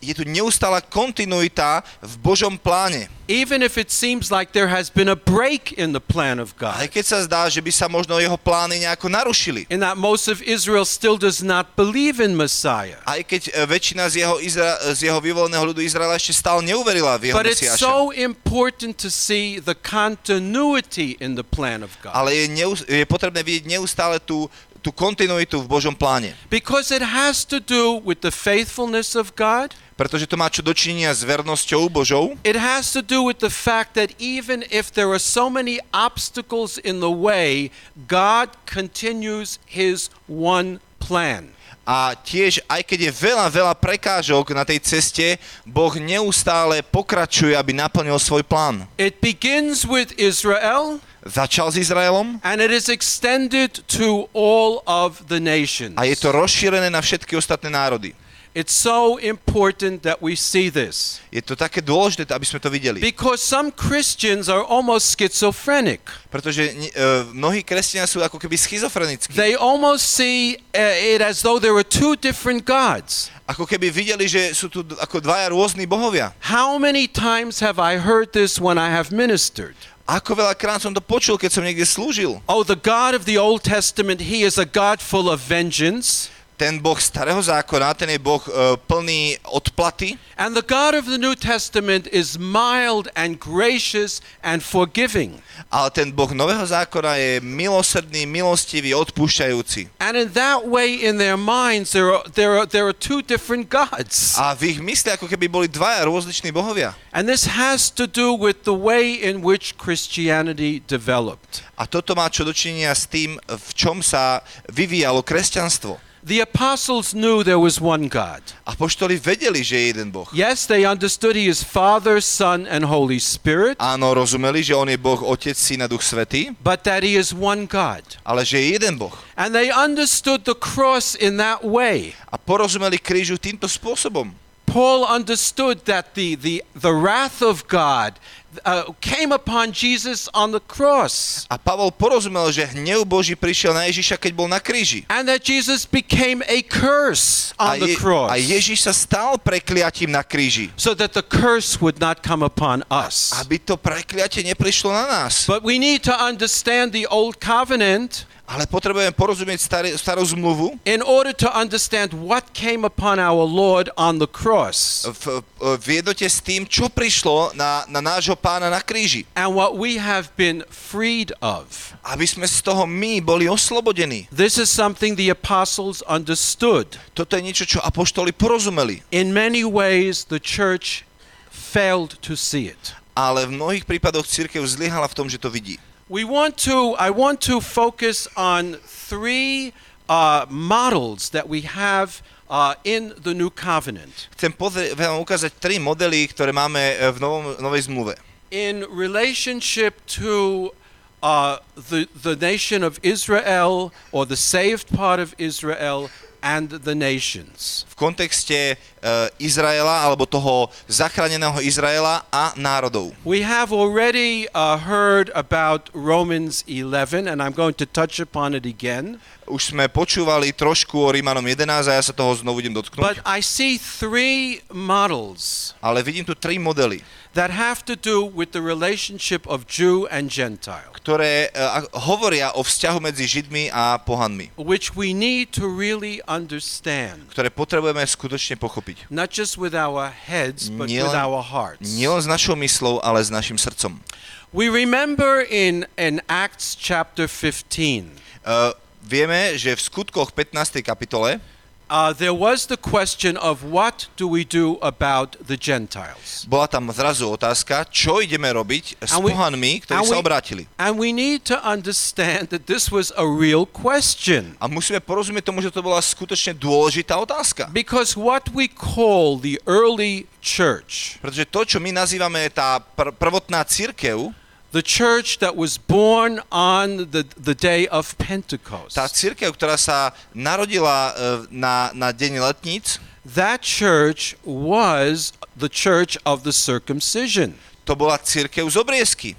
je tu neustála kontinuita v Božom pláne. Even if it seems like there has been a break in the plan of Aj God. keď sa zdá, že by sa možno jeho plány nejako narušili. In that most of Israel still does not believe in Messiah. Aj keď e, väčšina z jeho, Izra- z jeho vyvoleného ľudu Izraela ešte stále neuverila v jeho But it's Mesiáša. so important to see the continuity in the plan of God. Ale je, neus- je potrebné vidieť neustále tú, tú kontinuitu v Božom pláne. Because it has to do with the faithfulness of God. Pretože to má čo dočinenia s vernosťou Božou. It has to do with the fact that even if there are so many obstacles in the way, God continues his one plan. A tiež, aj keď je veľa, veľa prekážok na tej ceste, Boh neustále pokračuje, aby naplnil svoj plán. It begins with Israel, Začal s Izraelom and it is extended to all of the nations. a je to rozšírené na všetky ostatné národy. It's so important that we see this. Je to také dôležité, aby sme to videli. Because some Christians are almost schizophrenic. Pretože uh, mnohí kresťania sú ako keby schizofrenickí. They almost see uh, it as though there are two different gods. Ako keby videli, že sú tu d- ako dvaja rôzni bohovia. How many times have I heard this when I have ministered? Ako veľakrát som to počul, keď som niekde slúžil. Oh, the God of the Old Testament, he is a God full of vengeance. Ten Boh starého zákona, ten je Boh uh, plný odplaty. And the God of the New Testament is mild and gracious and forgiving. Ale ten Boh nového zákona je milosrdný, milostivý, odpúšťajúci. And in that way, in their minds, there are, there are, there are two different gods. A v ich mysli ako keby boli dvaja rozliční bohovia. And this has to do with the way in which Christianity developed. A toto má čo dočinenia s tým, v čom sa vyvíjalo kresťanstvo. The apostles knew there was one God. Apoštoli vedeli, že je jeden Boh. Yes, they understood he is Father, Son, and Holy Spirit, Áno, rozumeli, že on je Boh, Otec, Syn a Duch Svätý, but that he is one God. ale že je jeden Boh. And they understood the cross in that way. A porozumeli krížu týmto spôsobom. Paul understood that the, the, the wrath of God uh, came upon Jesus on the cross, A Pavol porozumel, že hnev Boží prišiel na Ježiša, keď bol na kríži. and that Jesus became a curse A, on the Je- cross, a Ježiš sa stal prekliatím na kríži. so that the curse would not come upon us. Aby to prekliatie neprišlo na nás. But we need to understand the old covenant Ale potrebujeme porozumieť staré, starú zmluvu in order to understand what came upon our Lord on the cross v, v jednote s tým, čo prišlo na, na nášho pána na kríži. and what we have been freed of. Aby sme z toho my boli oslobodení. This is something the apostles understood. Toto je niečo, čo apoštoli porozumeli. In many ways, the church failed to see it. Ale v mnohých prípadoch cirkev zlyhala v tom, že to vidí. We want to, I want to focus on three uh, models that we have uh, in the New Covenant. Chcem pozrieť, vám ukázať tri modely, ktoré máme v novom, novej zmluve. In relationship to uh, the, the nation of Israel, or the saved part of Israel, and the nations. V kontexte uh, Izraela, alebo toho zachráneného Izraela a národov. We have already uh, heard about Romans eleven, and I'm going to touch upon it again. Už sme počúvali trošku o Rímanom jedenásť a ja sa toho znovu idem But dotknúť. I see three models Ale vidím tu tri modely, that have to do with the relationship of Jew and Gentile, ktoré uh, hovoria o vzťahu medzi Židmi a pohanmi, which we need to really understand, ktoré potrebujeme skutočne pochopiť. not just with our heads, but Nielen- with our hearts. Nielen s našou myslou, ale s našim srdcom. We remember in, in Acts chapter fifteen, Uh, vieme, že v skutkoch pätnástej kapitole uh, there was the question of what do we do about the Gentiles. bola tam zrazu otázka, čo ideme robiť s And we- pohanmi, ktorí and sa we- obrátili. And we need to understand that this was a real question. A musíme porozumieť tomu, že to bola skutočne dôležitá otázka. Because what we call the early church, Pretože to, čo my nazývame tá pr- prvotná cirkev, the church that was born on the, the day of Pentecost, tá cirkev, ktorá sa narodila uh, na, na deň letníc, that church was the church of the circumcision. to bola cirkev z obriezky.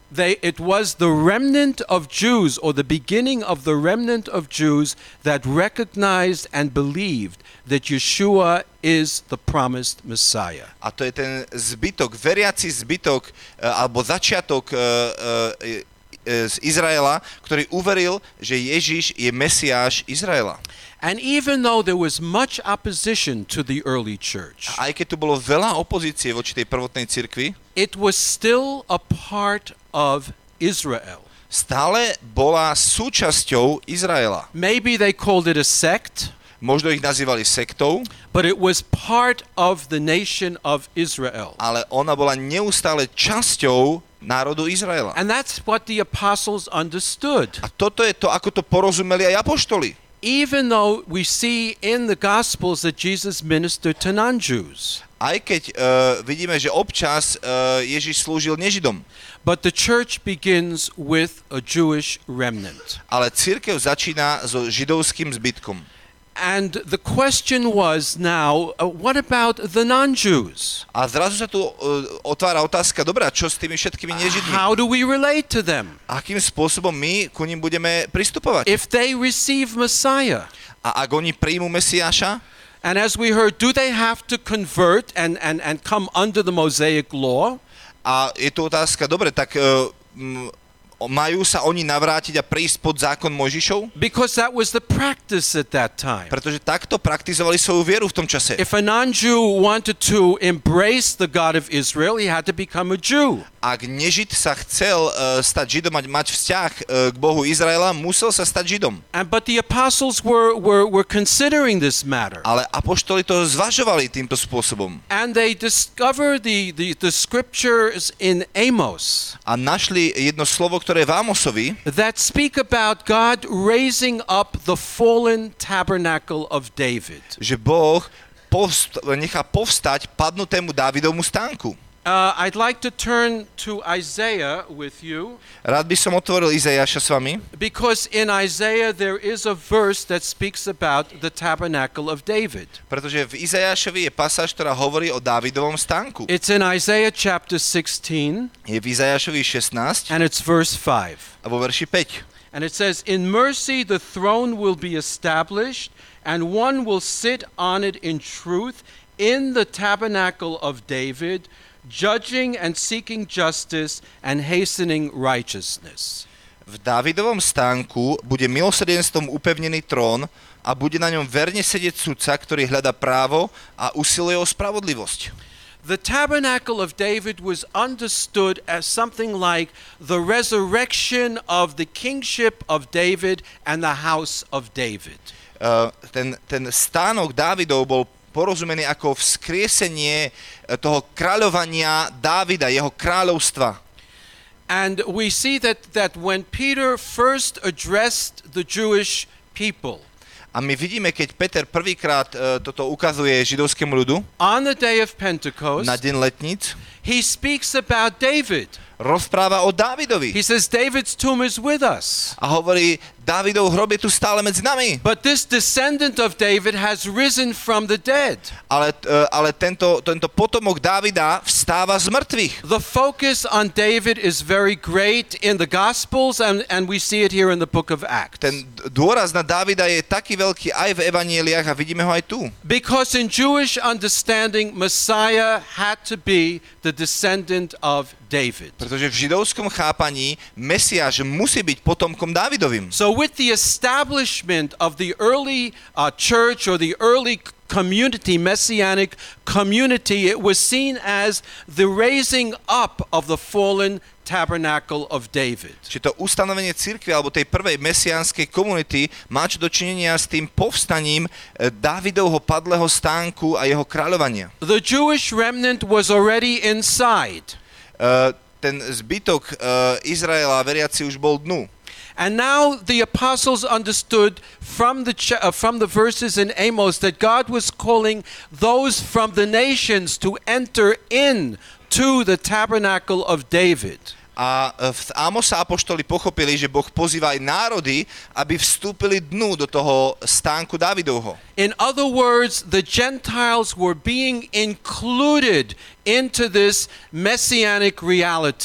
They, it was the remnant of Jews, or the beginning of the remnant of Jews, that recognized and believed that Yeshua is the promised Messiah. A to je ten zbytok, veriaci zbytok, alebo začiatok z Izraela, ktorý uveril, že Ježiš je Mesiáš Izraela. And even though there was much opposition to the early church, A aj keď tu bolo veľa opozície voči tej prvotnej cirkvi, it was still a part of Israel. stále bola súčasťou Izraela. Maybe they called it a sect, Možno ich nazývali sektou, but it was part of the nation of Israel. ale ona bola neustále časťou národu Izraela. And that's what the apostles understood. A toto je to, ako to porozumeli aj apoštoli. Even though we see in the Gospels that Jesus ministered to non-Jews. Aj keď uh, vidíme, že občas uh, Ježiš slúžil nežidom. But the church begins with a Jewish remnant. Ale cirkev začína so židovským zbytkom. And the question was now, uh, what about the non-Jews? A zrazu sa tu uh, otvára otázka, dobrá, čo s tými všetkými nežidmi? How do we relate to them? Akým spôsobom my ku nim budeme pristupovať? If they receive Messiah, A ak oni príjmu Mesiáša, and as we heard, do they have to convert and, and, and come under the Mosaic law? a je tu otázka, dobre, tak uh, m, majú sa oni navrátiť a prísť pod zákon Mojžišov? Because that was the practice at that time. Pretože takto praktizovali svoju vieru v tom čase. If a non-Jew wanted to embrace the God of Israel, he had to become a Jew. Ak nežid sa chcel uh, stať židom, mať, mať vzťah uh, k Bohu Izraela, musel sa stať židom. And but the apostles were, were, were considering this matter. Ale apoštoli to zvažovali týmto spôsobom. And they discovered the, the, the scriptures in Amos A našli jedno slovo, ktoré je v Amosovi, that speak about God raising up the fallen tabernacle of David. že Boh povst- nechá povstať padnutému Dávidovmu stánku. Uh, I'd like to turn to Isaiah with you, Rád by som otvoril Izajaša s vami, because in Isaiah there is a verse that speaks about the tabernacle of David. pretože v Izajašovi je pasáž, ktorá hovorí o Dávidovom stánku. It's in Isaiah chapter sixteen, Je v Izajašovi šestnásť and it's verse five. a vo verši päť. And it says, "In mercy the throne will be established, and one will sit on it in truth in the tabernacle of David, judging and seeking justice and hastening righteousness." V Dávidovom stánku bude milosrdenstvom upevnený trón a bude na ňom verne sedieť sudca, ktorý hľadá právo a usiluje o spravodlivosť. The tabernacle of David was understood as something like the resurrection of the kingship of David and the house of David. Uh, ten, ten stánok Dávidov bol porozumený ako vzkriesenie toho kráľovania Dávida, jeho kráľovstva. And we see that, that when Peter first addressed the Jewish people, A my vidíme, keď Peter prvýkrát uh, toto ukazuje židovskému ľudu on the day of Pentecost, na deň letníc, he speaks about David. rozpráva o Dávidovi He says, David's tomb is with us. a hovorí, Dávidov hrob je tu stále medzi nami. But this descendant of David has risen from the dead. Ale, uh, ale tento, tento potomok Dávida vstáva z mŕtvych. The focus on David is very great in the Gospels, and, and we see it here in the book of Acts. Ten dôraz na Dávida je taký veľký aj v evanjeliách a vidíme ho aj tu. Because in Jewish understanding, Messiah had to be the descendant of David. Pretože v židovskom chápaní Mesiáš musí byť potomkom Dávidovým. So with the establishment of the early uh, church or the early community, messianic community, it was seen as the raising up of the fallen tabernacle of David. Čiže to ustanovenie cirkvi alebo tej prvej mesiánskej komunity má čo dočinenia s tým povstaním Dávidovho padlého stánku a jeho kráľovania. The Jewish remnant was already inside. Uh, ten zbytok uh, Izraela, veriaci, už bol dnu. And now the apostles understood from the ch- uh, from the verses in Amos that God was calling those from the nations to enter in to the tabernacle of David. A v Amosa apoštoli pochopili, že Boh pozýva aj národy, aby vstúpili dnu do toho stánku Dávidovho. In other words, the Gentiles were being included into this messianic reality.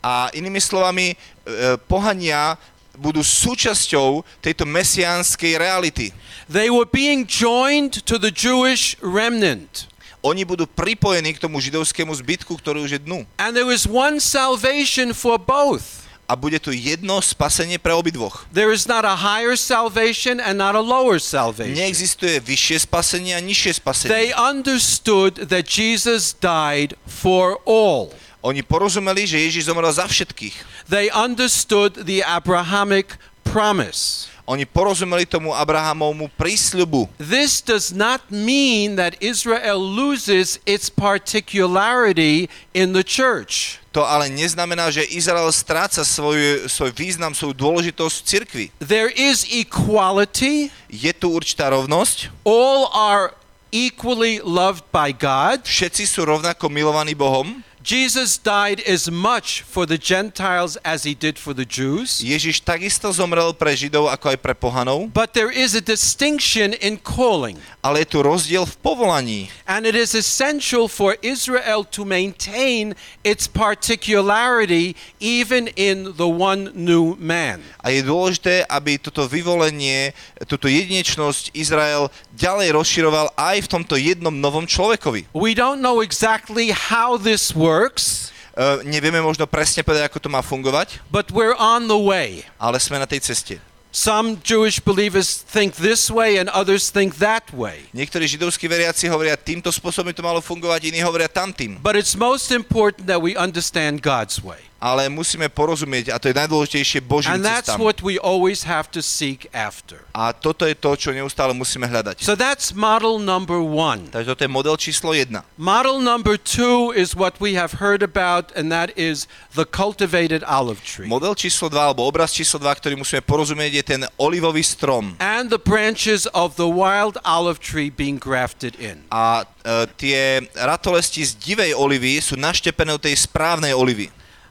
A inými slovami, e, pohania budú súčasťou tejto mesiánskej reality. They were being joined to the Jewish remnant. Oni budú pripojení k tomu židovskému zbytku, ktorý už je dnu. And there is one salvation for both. A bude tu jedno spasenie pre obidvoch. There is not a higher salvation and not a lower salvation. Neexistuje vyššie spasenie a nižšie spasenie. They understood that Jesus died for all. Oni porozumeli, že Ježiš zomrel za všetkých. They understood the Abrahamic promise. Oni porozumeli tomu Abrahamovmu prísľubu. This does not mean that Israel loses its particularity in the church. To ale neznamená, že Izrael stráca svoj, svoj význam, svoju dôležitosť v cirkvi. There is equality. Je tu určitá rovnosť. All are equally loved by God. Všetci sú rovnako milovaní Bohom. Jesus died as much for the Gentiles as he did for the Jews. Ježiš takisto zomrel pre Židov ako aj pre pohanov. But there is a distinction in calling. Ale je tu rozdiel v povolaní. And it is essential for Israel to maintain its particularity even in the one new man. A je dôležité, aby toto vyvolenie, túto jedinečnosť Izrael ďalej rozširoval aj v tomto jednom novom človekovi. We don't know exactly how this works. Uh, nevieme možno presne povedať, ako to má fungovať, but we're on the way. Ale sme na tej ceste. Some Jewish believers think this way and others think that way. Niektorí židovskí veriaci hovoria týmto spôsobom to malo fungovať, iní hovoria tamtým. But it's most important that we understand God's way. Ale musíme porozumieť, a to je najdôležitejšie, Božím cestám. And that's what we always have to seek after. A toto je to, čo neustále musíme hľadať. So that's model number one. Takže toto je model číslo jedna. Model number two is what we have heard about, and that is the cultivated olive tree. Model číslo dva, alebo obraz číslo dva, ktorý musíme porozumieť, je ten olivový strom. And the branches of the wild olive tree being grafted in. A uh, tie ratolesti z divej olivy sú naštepené do tej správnej olivy.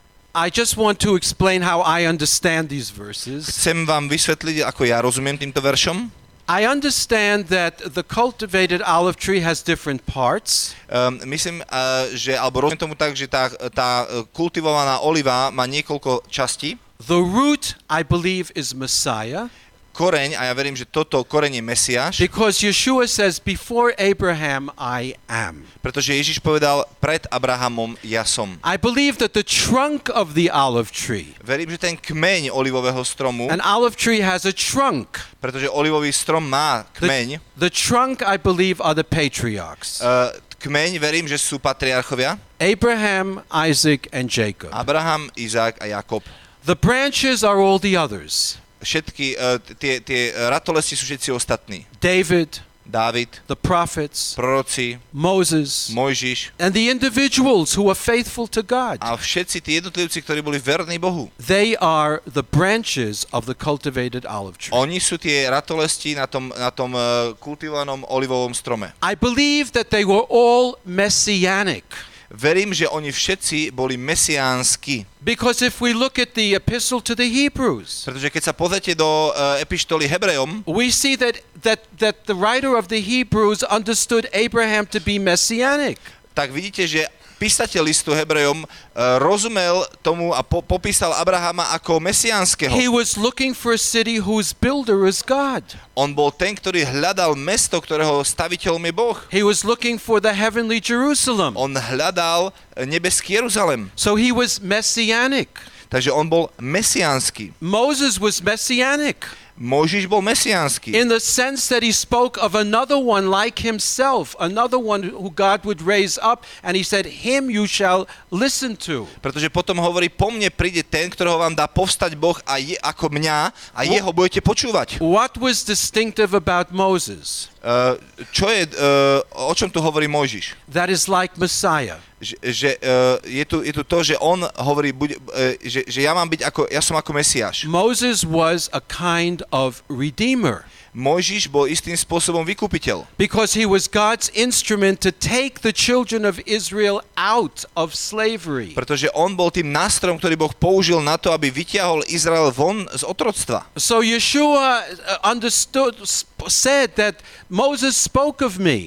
I just want to explain how I understand these verses. Chcem vám vysvetliť, ako ja rozumiem týmto veršom. I understand that the cultivated olive tree has different parts. Um, myslím, uh, že, alebo rozumiem tomu tak, že tá, tá kultivovaná oliva má niekoľko častí. The root, I believe, is Messiah. Koreň, a ja verím, že toto koreň je Mesiáš. Because Yeshua says, before Abraham, I am. Pretože Ježiš povedal, pred Abrahamom ja som. I believe that the trunk of the olive tree. Verím, že ten kmeň olivového stromu. An olive tree has a trunk. Pretože olivový strom má kmeň. The, the trunk, I believe, are the patriarchs. Uh, kmeň, verím, že sú patriarchovia. Abraham, Isaac, and Jacob. Abraham, Izák a Jakob. The branches are all the others. Všetky uh, tie, tie ratolesti sú všetci ostatní. David, Dávid, the prophets, proroci, Moses, Mojžiš, and the individuals who are faithful to God. A všetci tí jednotlivci, ktorí boli verní Bohu. They are the branches of the cultivated olive tree. Oni sú tie ratolesti na tom, na tom uh, kultivovanom olivovom strome. I believe that they were all messianic. Verím, že oni všetci boli mesiánsky. Because if we look at the epistle to the Hebrews, pretože keď sa pozrite do uh, epištoly Hebrejom, we see that, that, that the writer of the Hebrews understood Abraham to be messianic. Tak vidíte, že písateľ listu Hebrejom uh, rozumel tomu a po, popísal Abrahama ako mesiánskeho. He was looking for a city whose builder is God. On bol ten, ktorý hľadal mesto, ktorého staviteľom je Boh. He was looking for the heavenly Jerusalem. On hľadal nebeský Jeruzalem. So he was messianic. Takže on bol mesiánsky. Moses was messianic. Mojžiš bol mesiánsky. In the sense that he spoke of another one like himself, another one who God would raise up, and he said, him you shall listen to. Pretože potom hovorí, po mne príde ten, ktorého vám dá povstať Boh a je ako mňa a jeho budete počúvať. What was distinctive about Moses? Uh, čo je, uh, o čom tu hovorí Mojžiš? That is like Messiah. Že, že uh, je, tu, je tu to, že on hovorí, buď, uh, že, že ja mám byť ako, ja som ako Mesiáš. Moses was a kind of redeemer. Mojžiš bol istým spôsobom vykupiteľ. Because he was God's instrument to take the children of Israel out of slavery. Pretože on bol tým nástrojom, ktorý Boh použil na to, aby vytiahol Izrael von z otroctva. So Yeshua understood, said that Moses spoke of me.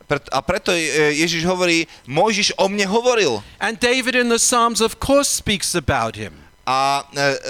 A preto Ježiš hovorí, Mojžiš o mne hovoril. And David in the Psalms of course speaks about him. A e, e,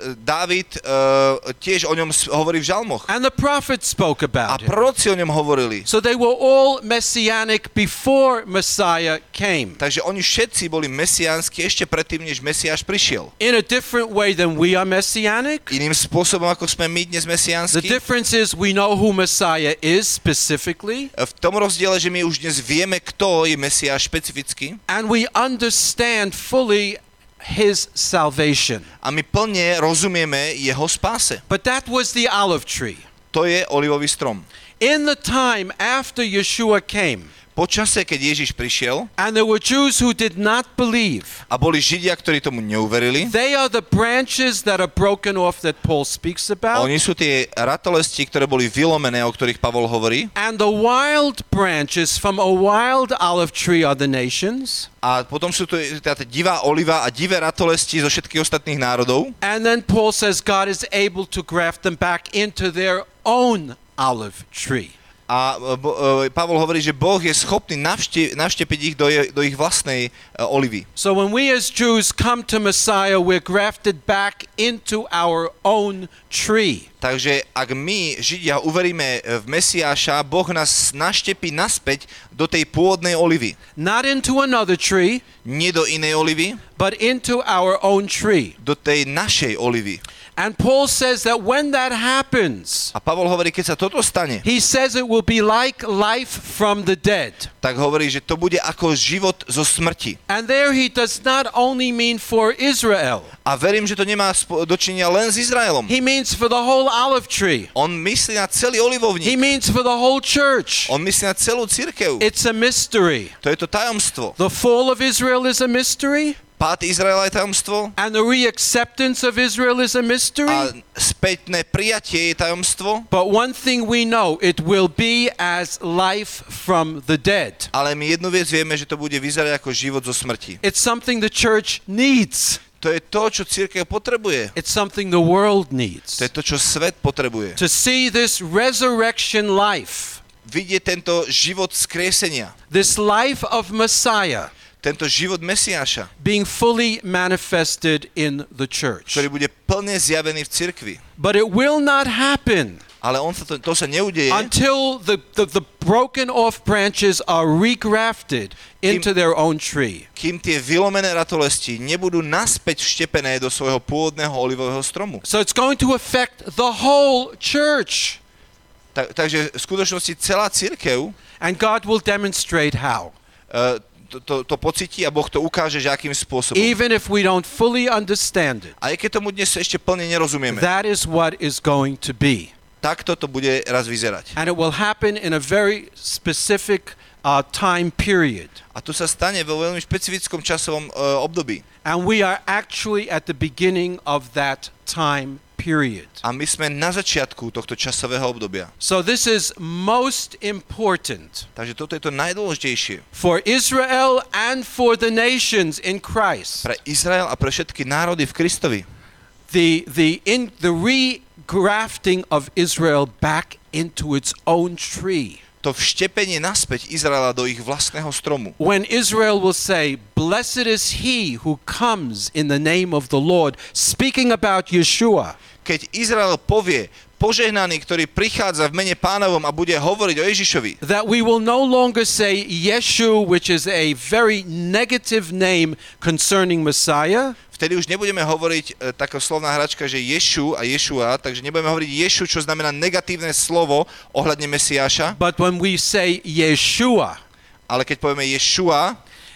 Dávid e, tiež o ňom hovorí v žalmoch. And the prophets spoke A about him. proroci o ňom hovorili. So they were all messianic before Messiah came. Takže oni všetci boli mesiánsky ešte predtým, než Mesiáš prišiel. In a different way than we are messianic. Iným spôsobom, ako sme my dnes The mesiánsky. difference is we know who Messiah is specifically, V tom rozdiele, že my už dnes vieme, kto je Mesiáš špecificky. and we understand fully his salvation. A my plne rozumieme jeho spáse. But that was the olive tree. To je olivový strom. In the time after Yeshua came, Po čase, keď Ježiš prišiel and there were Jews who did not believe, a boli Židia, ktorí tomu neuverili, they are the branches that are broken off that Paul speaks about. oni sú tie ratolesti, ktoré boli vylomené, o ktorých Pavol hovorí. And the wild branches from a wild olive tree are the nations. A potom sú to tá divá oliva a divé ratolesti zo všetkých ostatných národov. And then Paul says God is able to graft them back into their own olive tree. A bo, e, Pavol hovorí, že Boh je schopný navšte, navštepiť ich do, je, do ich vlastnej e, olivy. So when we as Jews come to Messiah, we're grafted back into our own tree. Takže ak my, Židia, uveríme v Mesiáša, Boh nás naštepí naspäť do tej pôvodnej olivy. Not into another tree, Nie do inej olivy, but into our own tree. do tej našej olivy. And Paul says that when that happens, A Pavol hovorí, keď sa toto stane, he says it will be like life from the dead. tak hovorí, že to bude ako život zo smrti. And there he does not only mean for Israel. A verím, že to nemá spo- dočinenia len s Izraelom. He means for the whole olive tree. On myslí na celý He olivovník. means for the whole church. On myslí na celú cirkev. It's a mystery. To je to tajomstvo. The fall of Israel is a mystery, Pád Izraela je tajomstvo and the reacceptance of Israel is a a mystery. spätné prijatie je tajomstvo. But one thing we know, it will be as life from the dead. Ale my jednu vec vieme, že to bude vyzerať ako život zo smrti. It's something the church needs. To je to, čo cirkev potrebuje. It's something the world To needs. je to, čo svet potrebuje. To see this resurrection life, Vidieť tento život skriesenia. this life of Messiah, Tento život Mesiáša, being fully manifested in the church. ktorý bude plne zjavený v cirkvi. But it will not happen Ale on sa to, to sa neudeje, until the, the, the broken off branches are regrafted into their own tree. kým tie vylomené ratolesti nebudú naspäť vštepené do svojho pôvodného olivového stromu. So it's going to affect the whole church. Tak, takže v skutočnosti celá cirkev And God will demonstrate how. uh, to, to, to pocíti a Boh to ukáže, že akým spôsobom. Even if we don't fully understand it, Aj keď tomu dnes ešte plne nerozumieme, that is what is going to be. takto to bude raz vyzerať. And it will happen in a very specific uh, time period. A to sa stane vo veľmi špecifickom časovom uh, období. And we are actually at the beginning of that time period. A my sme na začiatku tohto časového obdobia. So this is most important Takže toto je to najdôležitejšie for Israel and for the nations in Christ. pre Izrael a pre všetky národy v Kristovi. The, the, in, the regrafting of Israel back into its own tree. To vštepenie naspäť Izraela do ich vlastného stromu. When Israel will say, "Blessed is he who comes in the name of the Lord," speaking about Yeshua, Keď Izrael povie, požehnaný, ktorý prichádza v mene Pánovom a bude hovoriť o Ježišovi, that we will no longer say Yeshu, which is a very negative name concerning Messiah, vtedy už nebudeme hovoriť e, taká slovná hračka, že Ješu a Ješua, takže nebudeme hovoriť Ješu, čo znamená negatívne slovo ohľadne Mesiáša, but when we say Yeshua, ale keď povieme Ješua,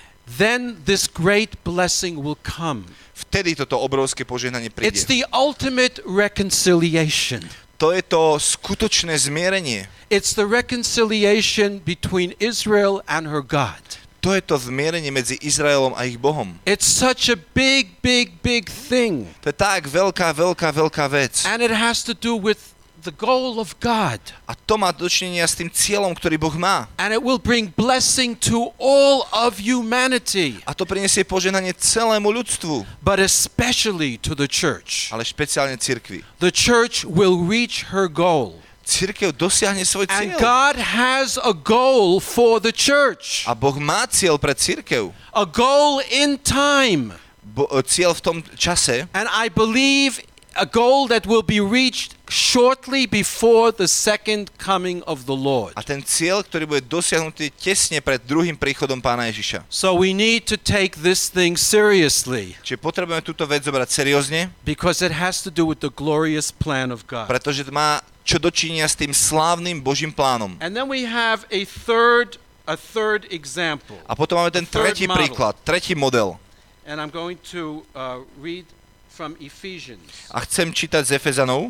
then this great blessing will come. vtedy toto obrovské požehnanie It's príde. the ultimate reconciliation. To je to skutočné zmierenie. It's the reconciliation between Israel and her God. To je to zmierenie medzi Izraelom a ich Bohom. It's such a big, big, big thing. To je tak veľká, veľká, veľká vec. And it has to do with the goal of God. A to má dočinenia s tým cieľom, ktorý Boh má. And it will bring blessing to all of humanity, A to prinesie požehnanie celému ľudstvu, but especially to the church. ale špeciálne cirkvi. The church will reach her goal cirkev dosiahne svoj And cieľ. God has a goal for the church, A Boh má cieľ pre cirkev. a goal in time. Bo, cieľ v tom čase. And I believe a goal that will be reached shortly before the second coming of the Lord. A ten cieľ, ktorý bude dosiahnutý tesne pred druhým príchodom Pána Ježiša. So we need to take this thing seriously Čiže potrebujeme túto vec zobrať seriózne, because it has to do with the glorious plan of God. pretože to má čo dočinia s tým slávnym Božím plánom. And then we have a third a third example. A potom máme ten third tretí model. príklad, tretí model. And I'm going to uh, read from Ephesians. A chcem čítať z Efezanov.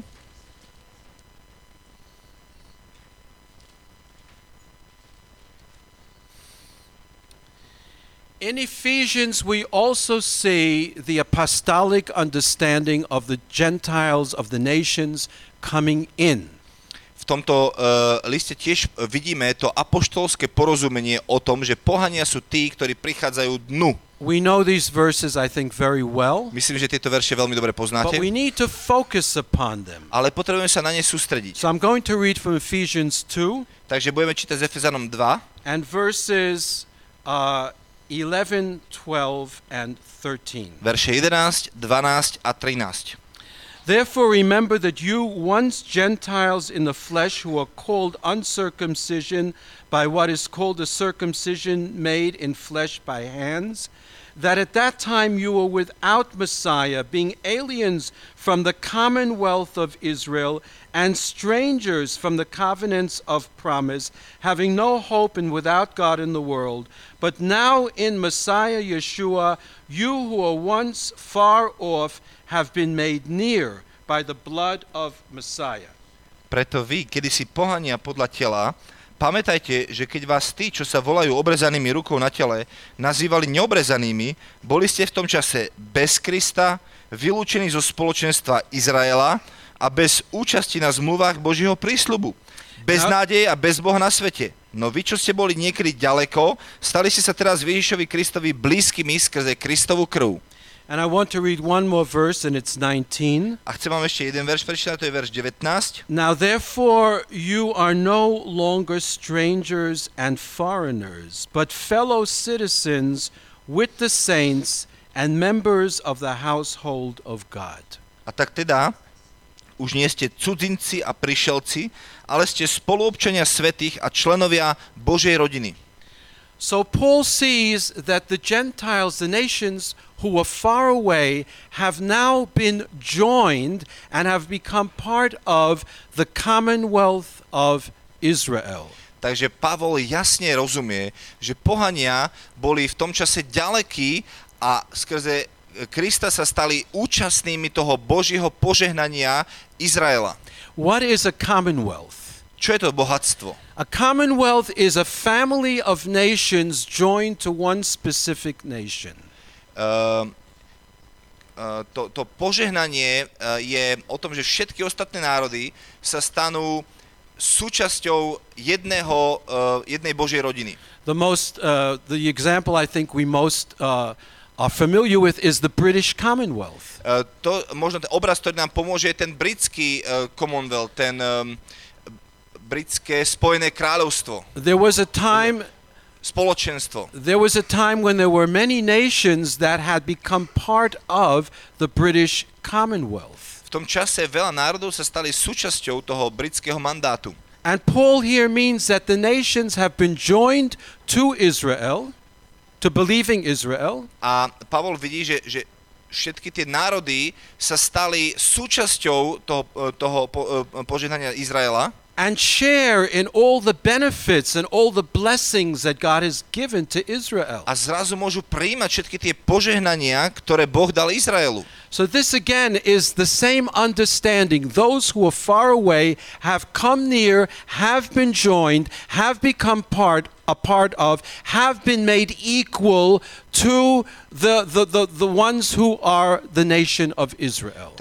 In Ephesians, we also see the apostolic understanding of the Gentiles, of the nations, coming in. V tomto uh, liste tiež vidíme to apoštolské porozumenie o tom, že pohania sú tí, ktorí prichádzajú dnu. We know these verses, I think, very well, Myslím, že tieto verše veľmi dobre poznáte, but we need to focus upon them. ale potrebujeme sa na ne sústrediť. So I'm going to read from Ephesians two Takže budeme čítať z Efezanom dva, and verses uh, eleven, twelve, and thirteen. verše jedenásť, dvanásť a trinásť. Therefore remember that you once Gentiles in the flesh who are called uncircumcision by what is called the circumcision made in flesh by hands, that at that time you were without Messiah, being aliens from the commonwealth of Israel and strangers from the covenants of promise, having no hope and without God in the world. But now in Messiah Yeshua, you who were once far off have been made near by the blood of Messiah. Preto vy, kedysi pohania podľa tela, pamätajte, že keď vás tí, čo sa volajú obrezanými rukou na tele, nazývali neobrezanými, boli ste v tom čase bez Krista, vylúčení zo spoločenstva Izraela a bez účasti na zmluvách Božieho prísľubu. Bez No. nádeje a bez Boha na svete. No vy, čo ste boli niekedy ďaleko, stali ste sa teraz Ježišovi Kristovi blízkymi skrze Kristovu krv. And I want to read one more verse, and it's nineteen. A chcem vám ešte jeden verš prečítať, to je verš devätnásť. Now therefore you are no longer strangers and foreigners, but fellow citizens with the saints and members of the household of God. A tak teda, už nie ste cudzinci a prišelci, ale ste spoluobčania svätých a členovia Božej rodiny. So Paul sees that the Gentiles, the nations who were far away, have now been joined and have become part of the commonwealth of Israel. Takže Pavol jasne rozumie, že pohania boli v tom čase ďalekí a skrze Krista sa stali účastnými toho Božieho požehnania Izraela. What is a commonwealth? Čo je to bohatstvo? A commonwealth is a family of nations joined to one specific nation. Uh, uh, to, to požehnanie uh, je o tom, že všetky ostatné národy sa stanú súčasťou jedného, uh, jednej Božej rodiny. The most, uh, the example I think we most uh, are familiar with is the British Commonwealth. Uh, to, možno ten obraz, ktorý nám pomôže, je ten britský uh, Commonwealth, ten um, britské Spojené kráľovstvo, There was a time, spoločenstvo. there was a time when there were many nations that had become part of the British Commonwealth. V tom čase veľa národov sa stali súčasťou toho britského mandátu. And Paul here means that the nations have been joined to Israel, to believing Israel, A Pavol vidí, že, že všetky tie národy sa stali súčasťou toho, toho po, požehnania Izraela and share in all the benefits and all the blessings that God has given to Israel. a zrazu môžu prijímať všetky tie požehnania, ktoré Boh dal Izraelu. So this again is the same understanding. Those who are far away have come near, have been joined, have become part a part of, have been made equal to the, the, the, the ones who are the nation of Israel. Takže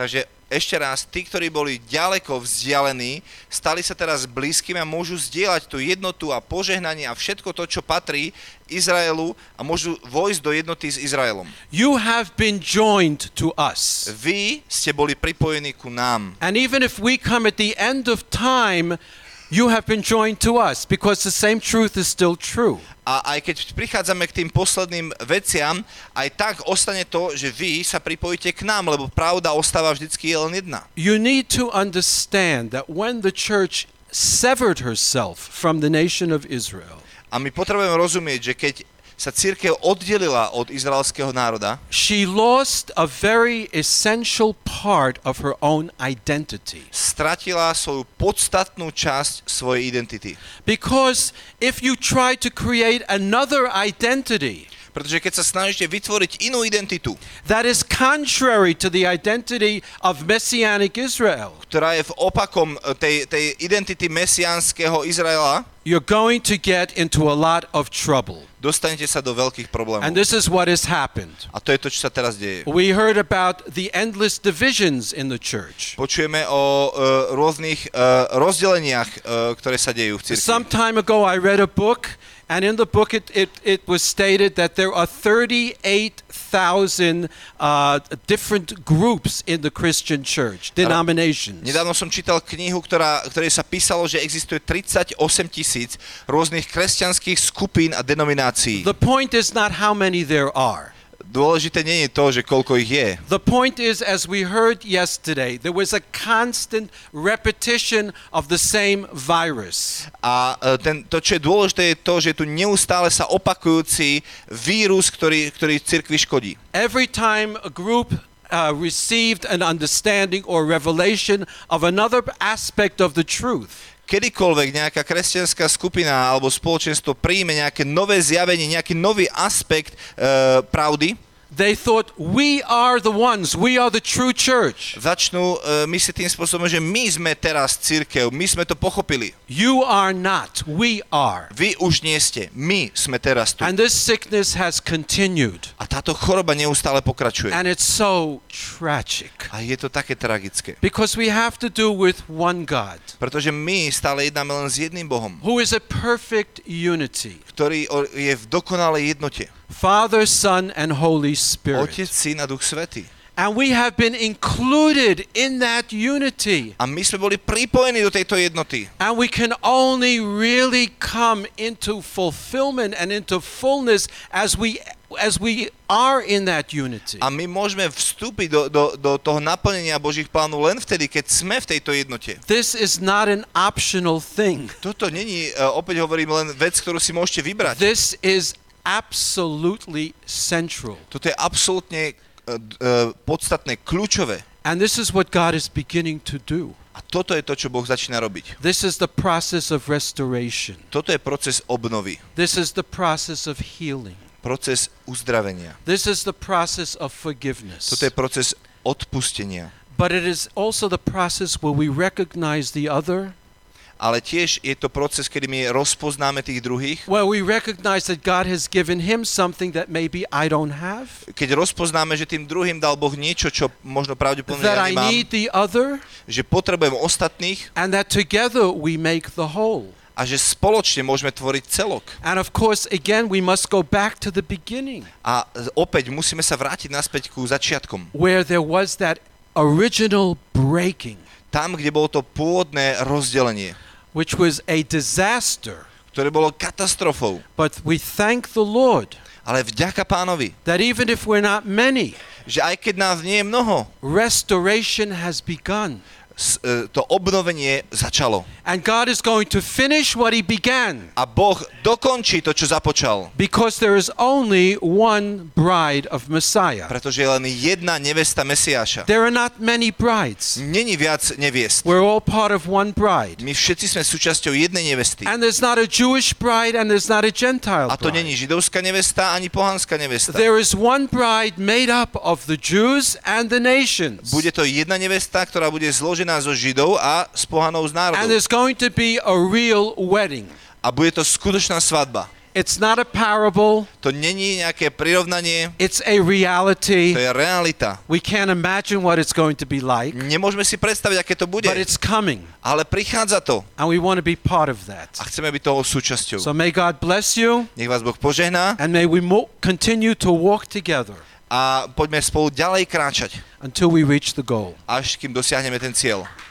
ešte raz, tí, ktorí boli ďaleko vzdialení, stali sa teraz blízkymi a môžu zdieľať tú jednotu a požehnanie a všetko to, čo patrí Izraelu a môžu vojsť do jednoty s Izraelom. You have been joined to us. Vy ste boli pripojení ku nám. And even if we come at the end of time, you have been joined to us because the same truth is still true. A aj keď prichádzame k tým posledným veciam, aj tak ostane to, že vy sa pripojíte k nám, lebo pravda ostáva vždycky len jedna. You need to understand that when the church severed herself from the nation of Israel, A my potrebujeme rozumieť, že keď sa cirkev oddelila od izraelského národa, she lost a very essential part of her own identity. stratila svoju podstatnú časť svojej identity. Because if you try to create another identity Pretože keď sa snažíte vytvoriť inú identitu, that is contrary to the identity of Messianic Israel, ktorá je v opakom tej, tej identity mesiánskeho Izraela, you're going to get into a lot of trouble. dostanete sa do veľkých problémov. And this is what has happened. A to je to, čo sa teraz deje. We heard about the endless divisions in the church. Počujeme o uh, rôznych uh, rozdeleniach, uh, ktoré sa dejú v cirkvi. Some time ago I read a book, and in the book it, it, it was stated that there are thirty-eight thousand uh, different groups in the Christian church, denominations. Nedávno som čítal knihu, ktorá, ktorej sa písalo, že existuje tridsaťosem tisíc rôznych kresťanských skupín a denominácií. The point is not how many there are. Dôležité nie je to, že koľko ich je. The point is, as we heard yesterday, there was a constant repetition of the same virus. A ten, to, čo je dôležité, je to, že je tu neustále sa opakujúci vírus, ktorý, ktorý cirkvi škodí. Every time a group uh, received an understanding or revelation of another aspect of the truth, Kedykoľvek nejaká kresťanská skupina alebo spoločenstvo príjme nejaké nové zjavenie, nejaký nový aspekt uh, pravdy, they thought, we are the ones, we are the true church. začnú uh, myslieť tým spôsobom, že my sme teraz cirkev, my sme to pochopili. You are not, we are. Vy už nie ste, my sme teraz tu. And this sickness has continued. A táto choroba neustále pokračuje. And it's so tragic. A je to také tragické. Because we have to do with one God, Pretože my stále jednáme len s jedným Bohom, who is a perfect unity. ktorý o- je v dokonalej jednote. Father, Son, and Holy Spirit. Otec, Syn a Duch Svätý. And we have been included in that unity. A my sme boli pripojení do tejto jednoty. And we can only really come into fulfillment and into fullness as we as we are in that unity. A my môžeme vstúpiť do, do, do toho naplnenia Božích plánov len vtedy, keď sme v tejto jednote. This is not an optional thing. Toto není, uh, opäť hovorím, len vec, ktorú si môžete vybrať. This is absolutely central. Toto je absolútne uh, uh, podstatné, kľúčové. And this is what God is beginning to do. A toto je to, čo Boh začína robiť. This is the process of restoration. Toto je proces obnovy, This is the process of healing. proces uzdravenia. This is the process of forgiveness. Toto je proces odpustenia. But it is also the process where we recognize the other, Ale tiež je to proces, kedy my rozpoznáme tých druhých, where we recognize that God has given him something that maybe I don't have, keď rozpoznáme, že tým druhým dal Boh niečo, čo možno pravdepodobne that ja I nemám, need the other, že potrebujem ostatných and that together we make the whole. a že spoločne môžeme tvoriť celok. And of course, again, we must go back to the beginning, A opäť musíme sa vrátiť naspäť ku začiatkom. where there was that original breaking, Tam, kde bolo to pôvodné rozdelenie, which was a disaster. ktoré bolo katastrofou. But we thank the Lord Ale vďaka Pánovi, that even if we're not many, že aj keď nás nie je mnoho, restoration has begun. s- e, to obnovenie začalo. And God is going to finish what he began, A Boh dokončí to, čo započal. because there is only one bride of Messiah. Pretože je len jedna nevesta Mesiáša. There are not many brides. Není viac neviest. We're all part of one bride. My všetci sme súčasťou jednej nevesty. And there's not a Jewish bride and there's not a Gentile A to není bride. židovská nevesta ani pohanská nevesta. There is one bride made up of the Jews and the nations. Bude to jedna nevesta, ktorá bude zložená zo Židov a z pohanov z And národov. there's going to be a real wedding. A bude to skutočná svadba. It's not a parable. To není nejaké prirovnanie, It's a reality. to je realita. We can't imagine what it's going to be like, Nemôžeme si predstaviť, aké to bude, but it's coming, ale prichádza to and we want to be part of that. a chceme byť toho súčasťou. So may God bless you, Nech vás Boh požehná and may we mo- continue to walk together a poďme spolu ďalej kráčať, until we reach the goal. až kým dosiahneme ten cieľ.